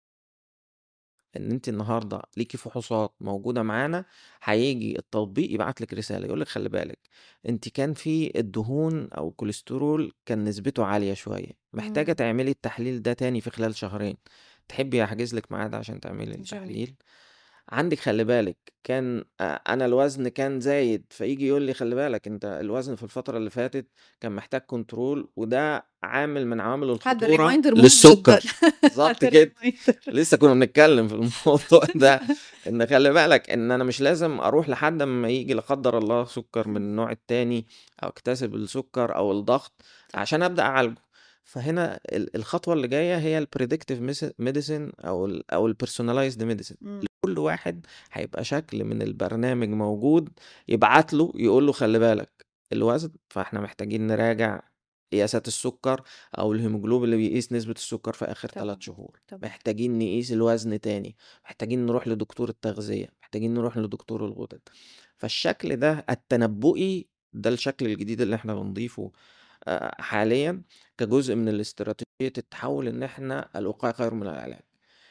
Speaker 2: إن أنتِ النهارده ليكِ فحوصات موجودة معانا، هييجي التطبيق يبعت لِك رسالة يقول لِك خلّي بالِك، أنتِ كان في الدهون أو الكوليسترول كان نسبته عالية شوية، محتاجة
Speaker 1: إمم،
Speaker 2: تعملي التحليل ده تاني في خلال شهرين، تحبي أحجز لِك ميعاد عشان تعملي
Speaker 1: جميل،
Speaker 2: التحليل؟ عندِك خلّي بالِك كان أ أنا الوزن كان زايد، فييجي يقول لي خلّي بالك أنت الوزن في الفترة اللي فاتت كان محتاج control وده عامل من عوامل
Speaker 1: هذا
Speaker 2: الخطورة
Speaker 1: reminder مهم جدًا.
Speaker 2: للسُكّر. بالضبط
Speaker 1: هذا
Speaker 2: كده.
Speaker 1: reminder.
Speaker 2: لسه كنا بنتكلم في الموضوع ده، إن خلّي بالك إن أنا مش لازم أروح لحد أمّا ييجي لا قدّر الله سُكّر من النوع التاني أو أكتسب السُكّر أو الضغط
Speaker 1: صح،
Speaker 2: عشان أبدأ أعالجه. فهنا ال الخطوة اللي جاية هي الpredictive مس medicine أو ال أو الpersonalized medicine.
Speaker 1: إمم،
Speaker 2: لكل واحد هيبقى شكل من البرنامج موجود يبعت له يقول له خلّي بالك الوزن، فإحنا محتاجين نراجع قياسات السُكّر أو الhemoglobin اللي بيقيس نسبة السُكّر في آخر ثلاث
Speaker 1: طبعًا،
Speaker 2: شهور،
Speaker 1: طبعًا،
Speaker 2: محتاجين نقيس الوزن تاني، محتاجين نروح لدكتور التغذية، محتاجين نروح لدكتور الغدد. فالشكل ده التنبؤي ده الشكل الجديد اللي إحنا بنضيفه آآ حاليًا كجزء من الاستراتيجية التحوّل إن إحنا الوقاية خير من العلاج.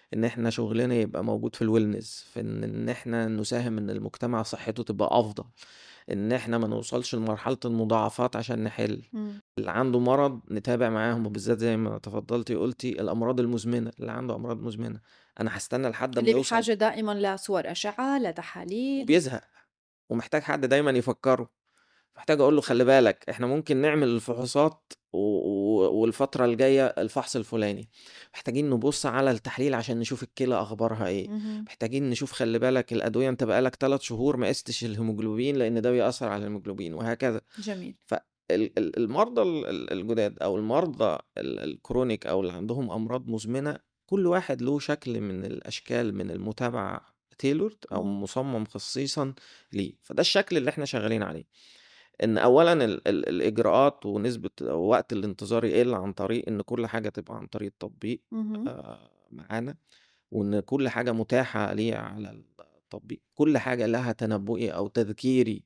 Speaker 2: إن إحنا شغلنا يبقى موجود في الwellness، في إن إن إحنا نساهم إن المجتمع صحته تبقى أفضل، إن إحنا ما نوصلش لمرحلة المضاعفات عشان نحل.
Speaker 1: إمم.
Speaker 2: اللي عنده مرض نتابع معاهم، وبالذات زي ما تفضلتِ قُلتِ الأمراض المزمنة، اللي عنده أمراض مزمنة، أنا هاستنى لحد
Speaker 1: اللي
Speaker 2: أمّا يوصل
Speaker 1: بحاجة دائمًا لصور أشعة، لتحاليل.
Speaker 2: وبيزهق، ومحتاج حد دايمًا يفكّره. محتاج أقول له خلّي
Speaker 1: صح.
Speaker 2: بالك إحنا ممكن نعمل الفحوصات و و والفترة الجاية الفحص الفلاني، محتاجين نبُص على التحليل عشان نشوف الكلى أخبارها إيه،
Speaker 1: اهم.
Speaker 2: محتاجين نشوف خلّي بالك الأدوية أنت بقى لك ثلاث شهور ما قِستش الهيموجلوبين لإن ده بيأثّر على الهيموجلوبين وهكذا.
Speaker 1: جميل.
Speaker 2: فال ال المرضى ال ال الجُداد أو المرضى ال الchronic أو اللي عندهم أمراض مزمنة، كل واحد له شكل من الأشكال من المتابعة tailored أو
Speaker 1: إمم.
Speaker 2: مُصمم خصيصًا ليه، فده الشكل اللي إحنا شغالين عليه. إن أولًا ال ال الإجراءات ونسبة أو وقت الانتظار يقل عن طريق إن كل حاجة تبقى عن طريق التطبيق
Speaker 1: اهم.
Speaker 2: آآ معانا، وإن كل حاجة متاحة ليه على التطبيق، كل حاجة لها تنبؤي أو تذكيري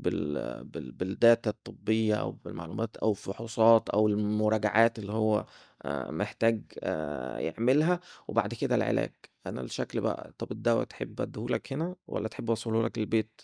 Speaker 2: بال بال بالdata الطبية أو بالمعلومات أو الفحوصات أو المراجعات اللي هو آآ محتاج آآ يعملها، وبعد كده العلاج. أنا الشكل بقى طب الدوا تحب أديه لك هنا والّا تحب أوصله لك البيت؟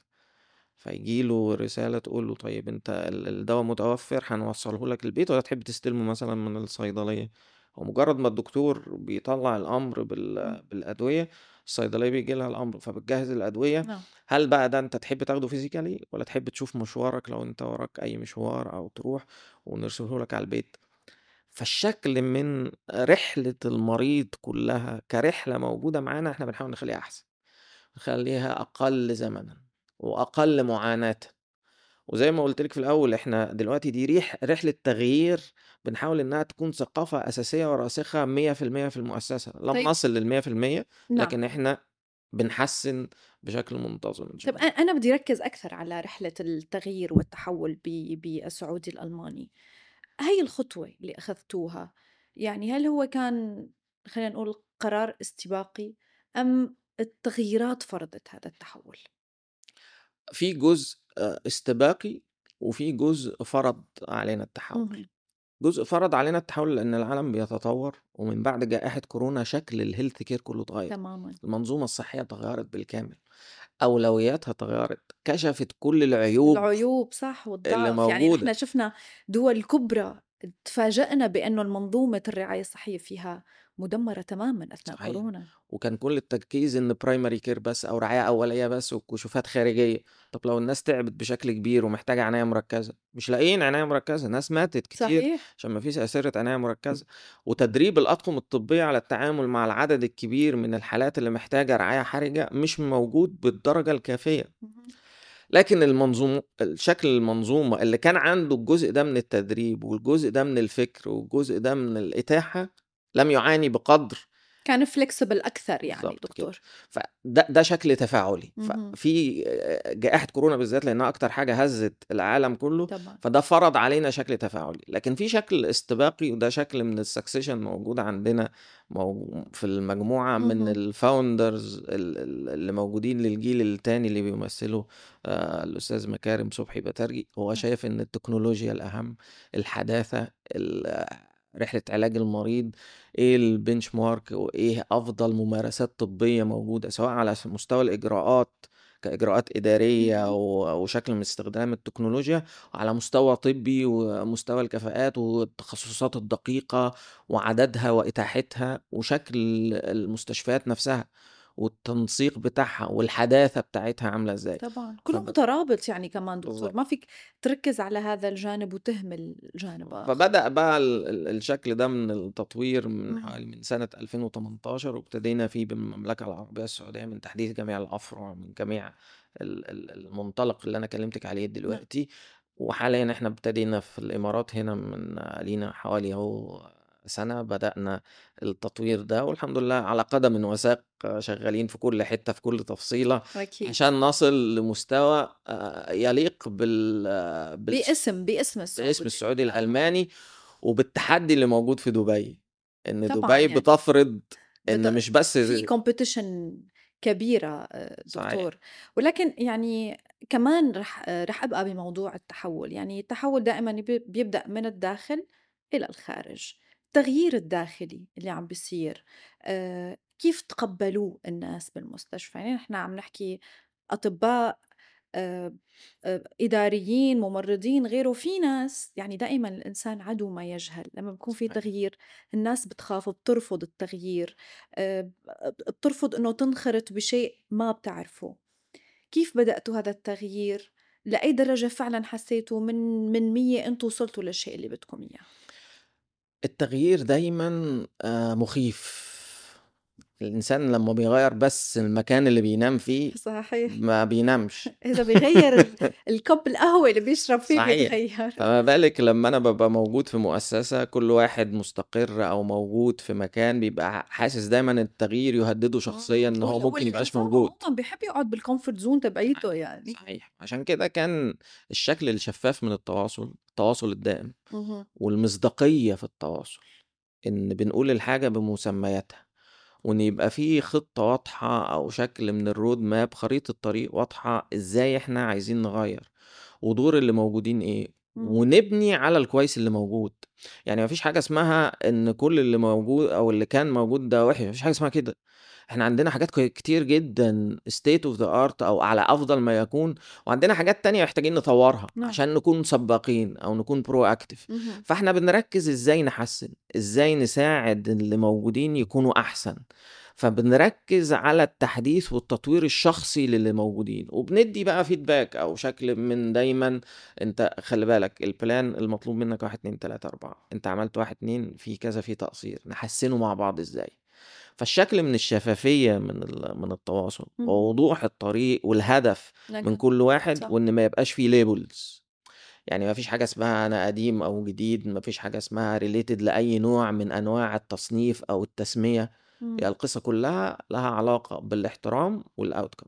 Speaker 2: فييجي له رسالة تقول له طيب أنت ال الدوا متوفر هنوصّله لك البيت والّا تحب تستلمه مثلًا من الصيدلية؟ ومجرد ما الدكتور بيطلّع الأمر
Speaker 1: إمم.
Speaker 2: بال بالأدوية، الصيدلية بييجي لها الأمر، فبتجهّز الأدوية.
Speaker 1: نعم.
Speaker 2: هل بقى ده أنت تحب تاخده physically والّا تحب تشوف مشوارك لو أنت وراك أي مشوار أو تروح ونرسله لك على البيت؟ فالشكل من رحلة المريض كلّها كرحلة موجودة معانا إحنا بنحاول نخلّيها أحسن. نخلّيها أقل زمنًا وأقل معاناةً. وزي ما قُلت لِك في الأول، إحنا دلوقتي دي ريح رحلة تغيير بنحاول إنها تكون ثقافة أساسية وراسخة مية في المية في المؤسسة، لن
Speaker 1: طيب.
Speaker 2: نصل للمية في المية
Speaker 1: نعم.
Speaker 2: لكن إحنا بنحسّن بشكل منتظم إن
Speaker 1: طيب،
Speaker 2: شاء
Speaker 1: أ
Speaker 2: الله.
Speaker 1: أنا بدي أركّز أكثر على رحلة التغيير والتحوّل ب بالسعودي الألماني. هاي الخطوة اللي أخذتوها، يعني هل هو كان، خلينا نقول، قرار استباقي، أم التغييرات فرضت هذا التحول؟
Speaker 2: في جزء آآ استباقي وفي جزء فرض علينا التحوّل.
Speaker 1: اهم.
Speaker 2: جزء فرض علينا التحوّل لإن العالم بيتطوّر، ومن بعد جائحة كورونا شكل الhealth care كلّه اتغيّر،
Speaker 1: تمامًا.
Speaker 2: المنظومة الصحية اتغيّرت بالكامل. أولوياتها اتغيّرت، كشفت كل العيوب
Speaker 1: العيوب صح
Speaker 2: اللي
Speaker 1: والضعف، يعني
Speaker 2: موجودة.
Speaker 1: نحن شفنا دول كبرى تفاجأنا بإنه المنظومة الرعاية الصحية فيها مدمرة تمامًا أثناء
Speaker 2: صحيح.
Speaker 1: كورونا.
Speaker 2: وكان كل التركيز إن primary care بس أو رعاية أولية بس وكشوفات خارجية. طب لو الناس تعبت بشكل كبير ومحتاجة عناية مركزة، مش لاقيين عناية مركزة، ناس ماتت كتير
Speaker 1: صحيح.
Speaker 2: عشان ما فيش أسرة عناية مركزة. وتدريب الأطقم الطبية على التعامل مع العدد الكبير من الحالات اللي محتاجة رعاية حرجة مش موجود بالدرجة الكافية.
Speaker 1: اهم.
Speaker 2: لكن المنظوم الشكل المنظومة اللي كان عنده الجزء ده من التدريب والجزء ده من الفكر والجزء ده من الإتاحة، لم يعاني بقدر.
Speaker 1: كان flexible أكثر يعني
Speaker 2: بالضبط كده.
Speaker 1: دكتور.
Speaker 2: فده ده شكل تفاعلي.
Speaker 1: اهم.
Speaker 2: ففي آآ جائحة كورونا بالذات لإنها أكتر حاجة هزّت العالم كلّه،
Speaker 1: طبعًا.
Speaker 2: فده فرض علينا شكل تفاعلي. لكن في شكل استباقي وده شكل من الsuccession موجود عندنا مو في المجموعة من
Speaker 1: اهم.
Speaker 2: الfounders ال ال اللي موجودين للجيل التاني اللي بيمثّله آآ الأستاذ مكارم صبحي بترجي. هو
Speaker 1: نعم.
Speaker 2: شايف إن التكنولوجيا الأهم، الحداثة، ال رحلة علاج المريض، إيه الbenchmark وإيه أفضل ممارسات طبية موجودة، سواء على س مستوى الإجراءات كإجراءات إدارية
Speaker 1: اهم.
Speaker 2: و وشكل من استخدام التكنولوجيا، وعلى مستوى طبي ومستوى الكفاءات والتخصصات الدقيقة وعددها وإتاحتها وشكل المستشفيات نفسها والتنسيق بتاعها والحداثة بتاعتها عاملة إزاي.
Speaker 1: طبعًا، كلّه
Speaker 2: فب
Speaker 1: مترابط يعني كمان دكتور،
Speaker 2: بالضبط.
Speaker 1: ما فيك تركّز على هذا الجانب وتهمل جانب آخر.
Speaker 2: فبدأ بقى ال ال الشكل ده من التطوير من
Speaker 1: اهم.
Speaker 2: حوالي من سنة ألفين وتمنتاشر وابتدينا فيه بالمملكة العربية السعودية من تحديث جميع الأفرع من جميع ال ال المنطلق اللي أنا كلمتِك عليه
Speaker 1: نعم.
Speaker 2: دلوقتي. وحاليًا إحنا ابتدينا في الإمارات هنا من لينا حوالي أهو سنة بدأنا التطوير ده، والحمد لله على قدم وساق شغالين في كل حتة في كل تفصيلة
Speaker 1: أكيد.
Speaker 2: عشان نصل لمستوى آآ يليق بال بالس
Speaker 1: باسم باسم
Speaker 2: باسم
Speaker 1: السعودي
Speaker 2: السعودي
Speaker 1: الألماني.
Speaker 2: الألماني، وبالتحدي اللي موجود في دبي، إن
Speaker 1: طبعًا
Speaker 2: دبي
Speaker 1: يعني
Speaker 2: بتفرض إن
Speaker 1: بت
Speaker 2: مش بس
Speaker 1: في competition كبيرة آآ
Speaker 2: صحيح.
Speaker 1: دكتور، ولكن يعني كمان رح آه، رح أبقى بموضوع التحوّل، يعني التحوّل دائمًا ب بيبدأ من الداخل إلى الخارج. التغيير الداخلي اللي عم بيصير، آآ كيف تقبّلوه الناس بالمستشفى؟ يعني نحن عم نحكي أطباء، آآ آآ إداريين، ممرّضين، غيره، في ناس يعني دائمًا الإنسان عدو ما يجهل، لمّا بيكون في
Speaker 2: صحيح.
Speaker 1: تغيير الناس بتخاف، بترفض التغيير، آآ ب بترفض إنه تنخرط بشيء ما بتعرفه. كيف بدأتوا هذا التغيير؟ لأي درجة فعلًا حسّيتوا من من مية أنتم وصلتوا للشيء اللي بدكم إياه؟
Speaker 2: التغيير دايمًا آآ مخيف. الإنسان لمّا بيغيّر بس المكان اللي بينام فيه
Speaker 1: صحيح.
Speaker 2: ما بينامش.
Speaker 1: إذا بيغيّر ال الكوب القهوة اللي بيشرب فيه
Speaker 2: صحيح.
Speaker 1: بيتغيّر.
Speaker 2: فما بالِك لمّا أنا بابقى موجود في مؤسسة كل واحد مستقر أو موجود في مكان بيبقى حاسس دايمًا التغيير يهدده شخصيًا
Speaker 1: إمم،
Speaker 2: إن هو
Speaker 1: وال
Speaker 2: ممكن يبقاش
Speaker 1: والإنسان
Speaker 2: موجود.
Speaker 1: عمومًا بيحب يقعد بالcomfort zone تبعيته
Speaker 2: صحيح،
Speaker 1: يعني.
Speaker 2: صحيح. عشان كده كان الشكل الشفاف من التواصل، التواصل الدائم
Speaker 1: اهم.
Speaker 2: والمصداقية في التواصل، إن بنقول الحاجة بمسمياتها، وإن يبقى في خطة واضحة أو شكل من الroad map، خريطة طريق واضحة إزاي إحنا عايزين نغيّر، ودور اللي موجودين إيه،
Speaker 1: إمم.
Speaker 2: ونبني على الكويس اللي موجود. يعني ما فيش حاجة اسمها إن كل اللي موجود أو اللي كان موجود ده وِحِش، ما فيش حاجة اسمها كده. إحنا عندنا حاجات ك كتير جدًا state of the art أو على أفضل ما يكون، وعندنا حاجات تانية محتاجين نطوّرها
Speaker 1: نعم.
Speaker 2: عشان نكون سباقين أو نكون proactive.
Speaker 1: اهم.
Speaker 2: فإحنا بنركّز إزاي نحسّن، إزاي نساعد اللي موجودين يكونوا أحسن. فبنركّز على التحديث والتطوير الشخصي للي موجودين، وبندّي بقى feedback أو شكل من دايمًا أنت خلِّ بالك الplan المطلوب منّك واحد، اتنين، تلاتة، أربعة، أنت عملت واحد، اتنين، في كذا، في تقصير، نحسّنه مع بعض إزاي. فالشكل من الشفافية من ال من التواصل،
Speaker 1: اهم.
Speaker 2: ووضوح الطريق والهدف من
Speaker 1: لكن
Speaker 2: كل واحد،
Speaker 1: صح.
Speaker 2: وإن ما يبقاش في labels. يعني ما فيش حاجة اسمها أنا قديم أو جديد، ما فيش حاجة اسمها related لأي نوع من أنواع التصنيف أو التسمية. هي
Speaker 1: إمم.
Speaker 2: القصة كلّها لها علاقة بالاحترام والoutcome.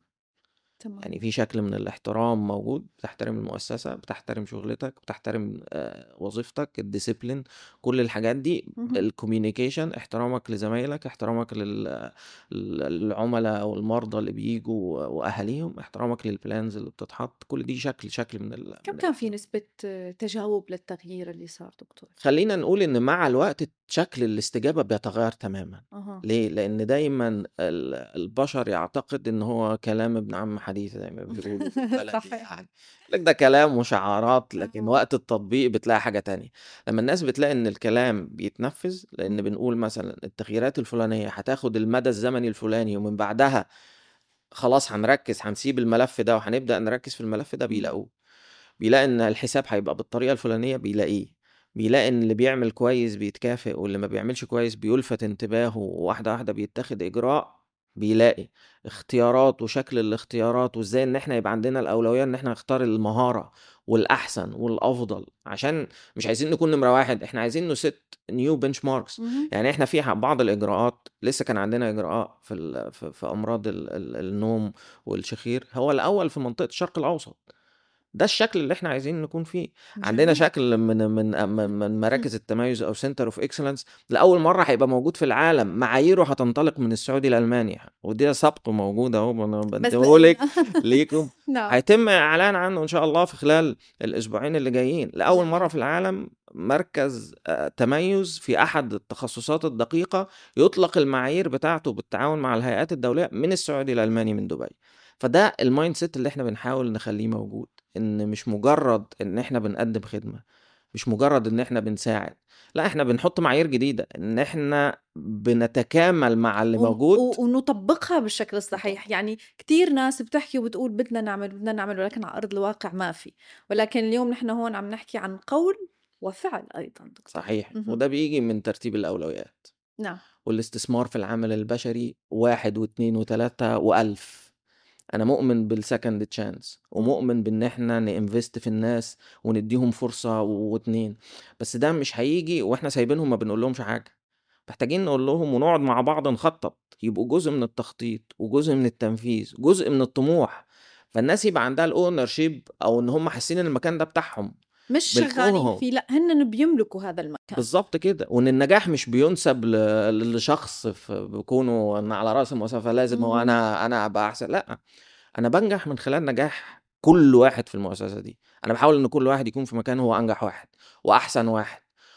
Speaker 2: يعني
Speaker 1: تمامًا.
Speaker 2: في شكل من الاحترام موجود، بتحترم المؤسسة، بتحترم شغلتك، بتحترم آآ وظيفتك، الdiscipline، كل الحاجات دي،
Speaker 1: اهم.
Speaker 2: الcommunication، احترامك لزمايلك، احترامك لل ال العُملا أو المرضى اللي بييجوا وأهاليهم، احترامك للplans اللي بتتحط، كل دي شكل شكل من ال
Speaker 1: كم
Speaker 2: من
Speaker 1: كان في
Speaker 2: الاحترام.
Speaker 1: نسبة تجاوب للتغيير اللي صار دكتور؟
Speaker 2: خلّينا نقول إن مع الوقت شكل الاستجابة بيتغيّر تمامًا.
Speaker 1: أها.
Speaker 2: ليه؟ لإن دايمًا ال البشر يعتقد إن هو كلام ابن عم حديث زي ما بيقولوا بالبلدي
Speaker 1: صحيح.
Speaker 2: يعني. يقول لك ده كلام وشعارات، لكن
Speaker 1: آه.
Speaker 2: وقت التطبيق بتلاقي حاجة تانية. لمّا الناس بتلاقي إن الكلام بيتنفّذ، لإن
Speaker 1: إمم.
Speaker 2: بنقول مثلًا التغييرات الفلانية هتاخد المدى الزمني الفلاني، ومن بعدها خلاص هنركّز، هنسيب الملف ده وهنبدأ نركّز في الملف ده،
Speaker 1: إمم.
Speaker 2: بيلاقوه. بيلاقي إن الحساب هيبقى بالطريقة الفلانية، بيلاقيه. بيلاقي إن اللي بيعمل كويس بيتكافئ، واللي ما بيعملش كويس بيُلفت انتباهه، وواحدة واحدة بيتاخد إجراء، بيلاقي. اختيارات وشكل الاختيارات، وإزاي إن إحنا يبقى عندنا الأولوية إن إحنا نختار المهارة والأحسن والأفضل، عشان مش عايزين نكون نمرة واحد، إحنا عايزين نset new benchmarks.
Speaker 1: اهم.
Speaker 2: يعني إحنا في ح بعض الإجراءات، لسه كان عندنا إجراء في ال في في أمراض ال ال النوم والشخير، هو الأول في منطقة الشرق الأوسط. ده الشكل اللي إحنا عايزين نكون فيه. عندنا
Speaker 1: جميل.
Speaker 2: شكل من من أ من من
Speaker 1: إمم.
Speaker 2: مراكز التميُّز أو center of excellence لأول مرّة هيبقى موجود في العالم، معاييره هتنطلق من السعودي لألمانيا، ودي سبق موجود أهو أنا
Speaker 1: بس
Speaker 2: بادّيه لِك ليكم.
Speaker 1: نعم.
Speaker 2: هيتم إعلان عنه إن شاء الله في خلال الأسبوعين اللي جايين. لأول مرّة
Speaker 1: جميل.
Speaker 2: في العالم مركز آآ تميُّز في أحد التخصصات الدقيقة، يُطلق المعايير بتاعته بالتعاون مع الهيئات الدولية من السعودي الألماني من دبي. فده الmindset اللي إحنا بنحاول نخلّيه موجود. إن مش مجرّد إن إحنا بنقدّم خدمة، مش مجرّد إن إحنا بنساعد، لأ إحنا بنحُط معايير جديدة، إن إحنا بنتكامل مع اللي
Speaker 1: ون
Speaker 2: موجود.
Speaker 1: و ونطبّقها بالشكل
Speaker 2: نطبّق.
Speaker 1: الصحيح، يعني كتير ناس بتحكي وبتقول بدنا نعمل، بدنا نعمل، ولكن على أرض الواقع ما في، ولكن اليوم نحن هون عم نحكي عن قول وفعل أيضًا دكتور.
Speaker 2: صحيح،
Speaker 1: اهم.
Speaker 2: وده بييجي من ترتيب الأولويات،
Speaker 1: نعم.
Speaker 2: والاستثمار في العمل البشري واحد و2 و3 و1000. أنا مؤمن بالsecond chance،
Speaker 1: إمم.
Speaker 2: ومؤمن بإن إحنا نinvest في الناس وندّيهم فرصة و2، بس ده مش هييجي وإحنا سايبينهم ما بنقول لهمش حاجة. محتاجين نقول لهم ونقعد مع بعض نخطط، يبقوا جزء من التخطيط، وجزء من التنفيذ، جزء من الطموح. فالناس يبقى عندها الownership أو إن هم حاسين إن المكان ده بتاعهم،
Speaker 1: مش شغالين
Speaker 2: ملكهم.
Speaker 1: فيه، لأ هنّن بيملكوا هذا المكان.
Speaker 2: بالضبط كده، وإن النجاح مش بيُنسب ل لشخص ف بكونه إن على رأس المؤسسة فلازم هو
Speaker 1: اهم.
Speaker 2: أنا أنا أبقى أحسن، لأ. أنا بانجح من خلال نجاح كل واحد في المؤسسة دي. أنا باحاول إن كل واحد يكون في مكانه هو أنجح واحد وأحسن واحد،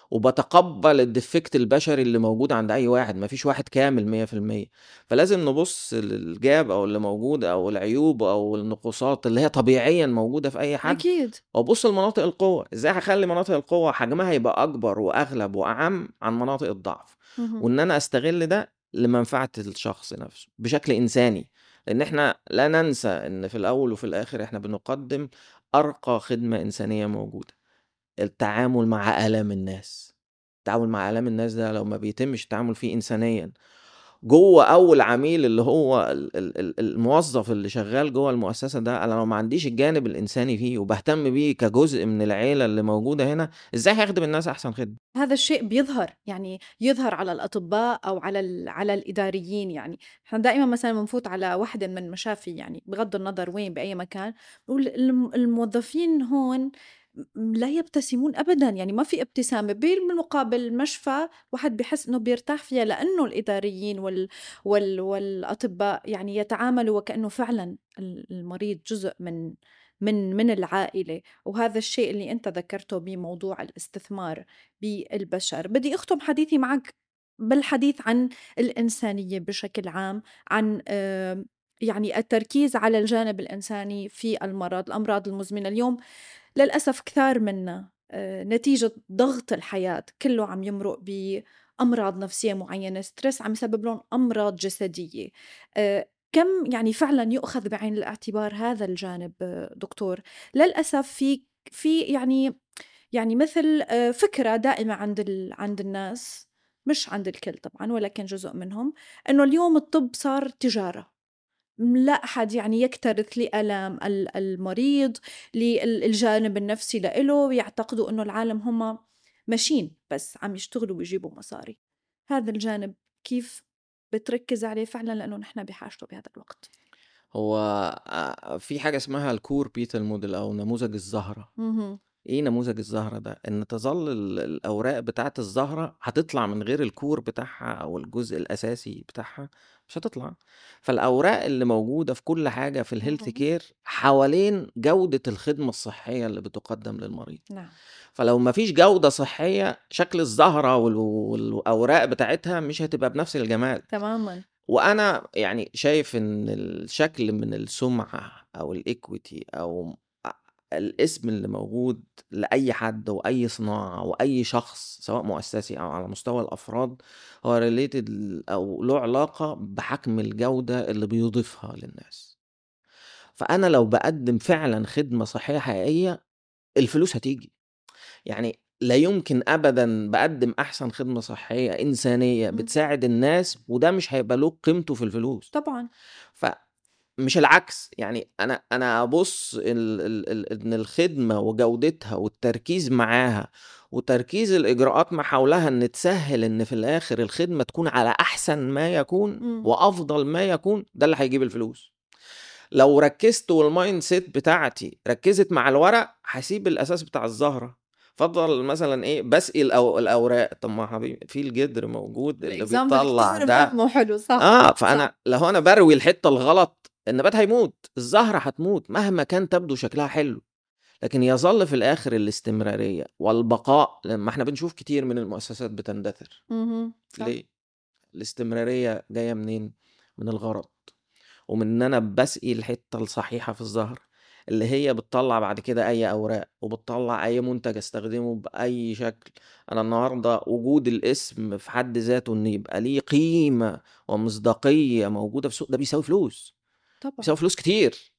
Speaker 2: وباتقبّل الdefect البشري اللي موجود عند أي واحد، ما فيش واحد كامل مية في المية، فلازم نبُص للgap أو اللي موجود أو العيوب أو النقوصات اللي هي طبيعيًا موجودة في أي حد،
Speaker 1: أكيد.
Speaker 2: وأبُص لمناطق القوة، إزاي هاخلّي مناطق القوة حجمها يبقى أكبر وأغلب وأعم عن مناطق الضعف،
Speaker 1: اهم.
Speaker 2: وإن أنا أستغل ده لمنفعة الشخص نفسه بشكل إنساني، لإن إحنا لا ننسى إن في الأول وفي الآخر إحنا بنقدّم أرقى خدمة إنسانية موجودة، التعامل مع آلام الناس. التعامل مع آلام الناس ده لو ما بيتمش التعامل فيه إنسانيًا جوّه أول عميل اللي هو ال ال ال الموظف اللي شغال جوّه المؤسسة ده، أنا لو ما عنديش الجانب الإنساني فيه وباهتم بيه كجزء من العيلة اللي موجودة هنا، إزاي هاخدم الناس أحسن خدمة؟
Speaker 1: هذا الشيء بيظهر، يعني يظهر على الأطباء أو على ال على الإداريين يعني، إحنا دائمًا مثلًا بنفوت على واحدة من المشافي يعني بغض النظر وين بأي مكان، بنقول الم الموظفين هون م لا يبتسمون أبدًا، يعني ما في ابتسامة، بالمقابل المشفى واحد بيحس إنه بيرتاح فيها لإنه الإداريين وال وال والأطباء يعني يتعاملوا وكأنه فعلًا ال المريض جزء من من من العائلة، وهذا الشيء اللي أنت ذكرته بموضوع الاستثمار بالبشر. بدي أختم حديثي معك بالحديث عن الإنسانية بشكل عام، عن آم، يعني التركيز على الجانب الإنساني في المرض الأمراض المزمنة اليوم. للأسف كثار منا آه، نتيجة ضغط الحياة كله عم يمرق بأمراض نفسية معينة، ستريس عم يسبب لهم أمراض جسدية. آه، كم يعني فعلا يؤخذ بعين الاعتبار هذا الجانب آه، دكتور؟ للأسف في في يعني يعني مثل آآ فكرة دائمة عند ال عند الناس، مش عند الكل طبعًا ولكن جزء منهم، إنه اليوم الطب صار تجارة، م لا أحد يعني يكترث لآلام ال المريض، لل الجانب النفسي لإله، يعتقدوا إنه العالم هم ماشين بس عم يشتغلوا ويجيبوا مصاري. هذا الجانب كيف بتركّز عليه فعلًا لإنه نحن بحاجته بهذا الوقت؟
Speaker 2: هو آآ في حاجة اسمها الcore beetle model أو نموذج الزهرة.
Speaker 1: اهم.
Speaker 2: إيه نموذج الزهرة ده؟ إن تظل ال الأوراق بتاعة الزهرة هتطلع من غير الكور بتاعها أو الجزء الأساسي بتاعها، مش هتطلع. فالأوراق اللي موجودة في كل حاجة في الhealth
Speaker 1: اهم.
Speaker 2: care حوالين جودة الخدمة الصحية اللي بتُقدّم للمريض.
Speaker 1: نعم.
Speaker 2: فلو ما فيش جودة صحية، شكل الزهرة وال والأوراق بتاعتها مش هتبقى بنفس الجمال.
Speaker 1: تمامًا.
Speaker 2: وأنا يعني شايف إن الشكل من السُمعة أو الequity أو أ الاسم اللي موجود لأي حد وأي صناعة وأي شخص سواء مؤسسي أو على مستوى الأفراد، هو related ل أو له علاقة بحجم الجودة اللي بيضيفها للناس. فأنا لو باقدّم فعلًا خدمة صحية حقيقية، الفلوس هتيجي. يعني لا يمكن أبدًا باقدّم أحسن خدمة صحية إنسانية
Speaker 1: إمم.
Speaker 2: بتساعد الناس وده مش هيبقى له قيمته في الفلوس.
Speaker 1: طبعًا.
Speaker 2: فمش العكس، يعني أنا أنا أبُص ال ال ال إن الخدمة وجودتها والتركيز معاها وتركيز الإجراءات ما حولها إن تسهّل إن في الآخر الخدمة تكون على أحسن ما يكون
Speaker 1: إمم.
Speaker 2: وأفضل ما يكون، ده اللي هيجيب الفلوس. لو ركّزت والmindset بتاعتي ركّزت مع الورق، هاسيب الأساس بتاع الزهرة، فافضل مثلًا إيه، باسقي الأو الأوراق، طب ما حبيبي في الجدر موجود اللي
Speaker 1: الexample
Speaker 2: بيطلّع
Speaker 1: كتير
Speaker 2: ده.
Speaker 1: فاهمه حلو، صح.
Speaker 2: آه،
Speaker 1: صح.
Speaker 2: فأنا لو أنا باروي الحتّة الغلط، النبات هيموت، الزهرة هتموت مهما كان تبدو شكلها حلو، لكن يظل في الآخر الاستمرارية والبقاء، لمّا إحنا بنشوف كتير من المؤسسات بتندثر،
Speaker 1: اهم. صح.
Speaker 2: ليه؟ الاستمرارية جاية منين؟ من الغرض. ومن إن أنا باسقي الحتّة الصحيحة في الزهر، اللي هي بتطلّع بعد كده أي أوراق، وبتطلّع أي منتج أستخدمه بأي شكل. أنا النهارده وجود الاسم في حد ذاته إن يبقى ليه قيمة ومصداقية موجودة في السوق، ده بيساوي فلوس،
Speaker 1: طبعًا.
Speaker 2: بيساوي فلوس كتير.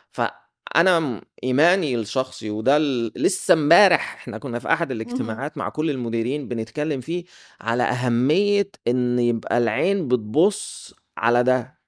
Speaker 2: فأنا م إيماني الشخصي وده ال لسه امبارح إحنا كنا في أحد
Speaker 1: اهم.
Speaker 2: الاجتماعات مع كل المديرين بنتكلم فيه على أهمية إن يبقى العين بتبُص على ده.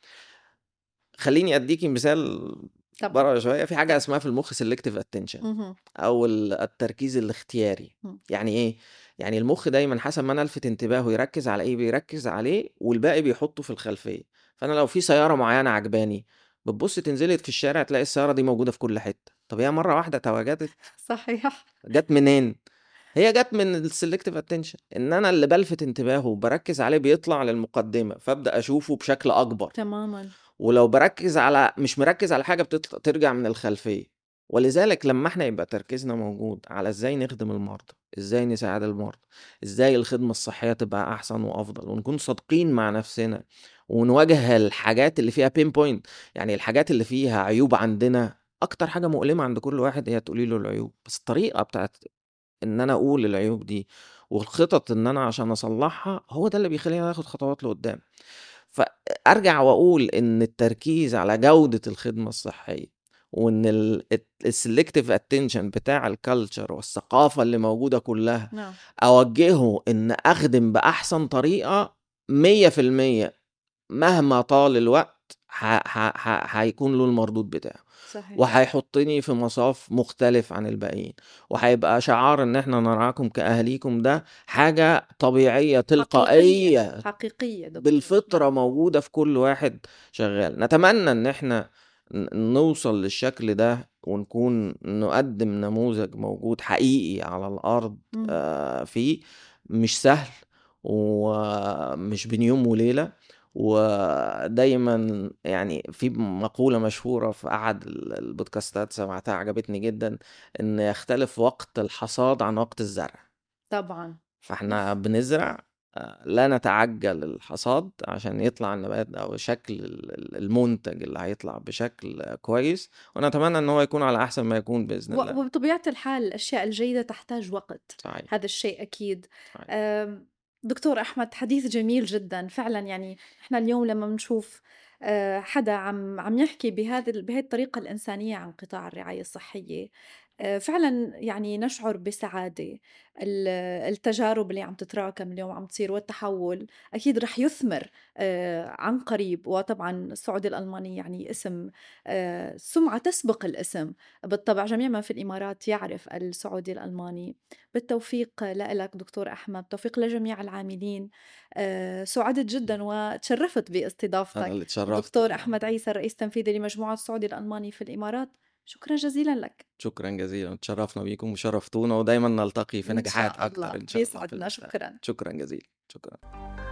Speaker 2: خلّيني أدّيكِ مثال
Speaker 1: طبعًا.
Speaker 2: برّه شوية، في حاجة اسمها في المُخ selective attention
Speaker 1: اهم.
Speaker 2: أو ال التركيز الاختياري.
Speaker 1: إمم.
Speaker 2: يعني إيه؟ يعني المُخ دايمًا حسب ما أنا ألفت انتباهه يركّز على إيه، بيركّز عليه والباقي بيحطّه في الخلفية. فأنا لو في سيارة معيّنة عاجباني، بتبُصّي تنزلي في الشارع تلاقي السيارة دي موجودة في كل حتّة. طَب هي مرّة واحدة تواجدت،
Speaker 1: صحيح.
Speaker 2: جات منين؟ هي جات من الselective attention، إن أنا اللي بالفت انتباهه وباركّز عليه بيطلع للمقدمة، فابدأ أشوفه بشكل أكبر.
Speaker 1: تمامًا.
Speaker 2: ولو باركّز على مش مركّز على حاجة بتطل ترجع من الخلفية، ولذلك لمّا إحنا يبقى تركيزنا موجود على إزاي نخدم المرضى، إزاي نساعد المرضى، إزاي الخدمة الصحية تبقى أحسن وأفضل، ونكون صادقين مع نفسنا، ونواجه الحاجات اللي فيها pinpoint، يعني الحاجات اللي فيها عيوب عندنا. أكتر حاجة مؤلمة عند كل واحد هي تقولي له العيوب، بس الطريقة بتاعة إن أنا أقول العيوب دي، والخطط إن أنا عشان أصلّحها، هو ده اللي بيخلّيني آخد خطوات لقدّام. فأرجع وأقول إن التركيز على جودة الخدمة الصحية، وإن ال الت الselective attention بتاع الculture والثقافة اللي موجودة كلّها،
Speaker 1: نعم.
Speaker 2: أوجّهه إن أخدم بأحسن طريقة مِيّة في المِيّة مهما طال الوقت، ح ح ح هيكون له المردود بتاعه،
Speaker 1: صحيح.
Speaker 2: وهيحطّني في مصاف مختلف عن الباقيين، وهيبقى شعار إن إحنا نرعاكم كأهاليكم ده حاجة طبيعية
Speaker 1: حقيقية،
Speaker 2: تلقائية
Speaker 1: حقيقية دكتور،
Speaker 2: بالفطرة
Speaker 1: نعم.
Speaker 2: موجودة في كل واحد شغال. نتمنى إن إحنا ن نوصل للشكل ده، ونكون نقدّم نموذج موجود حقيقي على الأرض
Speaker 1: إمم.
Speaker 2: آآ فيه. مش سهل، ومش بين يوم وليلة، ودايمًا يعني في مقولة مشهورة في أحد ال البودكاستات سمعتها عجبتني جدًا، إن يختلف وقت الحصاد عن وقت الزرع.
Speaker 1: طبعًا.
Speaker 2: فإحنا بنزرع، آآ لا نتعجّل الحصاد عشان يطلع النبات أو شكل ال ال المنتج اللي هيطلع بشكل كويس، ونتمنى إن هو يكون على أحسن ما يكون بإذن
Speaker 1: و
Speaker 2: الله.
Speaker 1: وبطبيعة الحال الأشياء الجيدة تحتاج وقت،
Speaker 2: صحيح،
Speaker 1: هذا الشيء أكيد.
Speaker 2: صحيح.
Speaker 1: آمم، دكتور أحمد، حديث جميل جدًا، فعلًا يعني إحنا اليوم لمّا بنشوف آآ حدا عم عم يحكي بهذا ال بهي الطريقة الإنسانية عن قطاع الرعاية الصحية، آآ فعلًا يعني نشعر بسعادة. ال التجارب اللي عم تتراكم اليوم عم تصير والتحول أكيد رح يثمر آآ عن قريب. وطبعًا السعودية الألمانية يعني اسم، آآ السمعة تسبق الاسم. بالطبع جميع من في الإمارات يعرف السعودي الألماني. بالتوفيق لإلك دكتور أحمد، توفيق لجميع العاملين. آآ سُعدت جدًا واتشرفت
Speaker 2: أنا اللي
Speaker 1: باستضافتك.
Speaker 2: اتشرّفت
Speaker 1: الدكتور
Speaker 2: والله.
Speaker 1: أحمد عيسى، الرئيس التنفيذي لمجموعة السعودي الألماني في الإمارات، شكرًا جزيلًا لك.
Speaker 2: شكرًا جزيلًا، اتشرّفنا بيكم وشرفتونا، ودايمًا نلتقي في
Speaker 1: إن
Speaker 2: نجاحات
Speaker 1: شاء
Speaker 2: أكتر
Speaker 1: الله،
Speaker 2: إن شاء الله في
Speaker 1: بيسعدنا،
Speaker 2: المستقبل.
Speaker 1: شكرًا.
Speaker 2: شكرًا جزيلًا، شكرًا.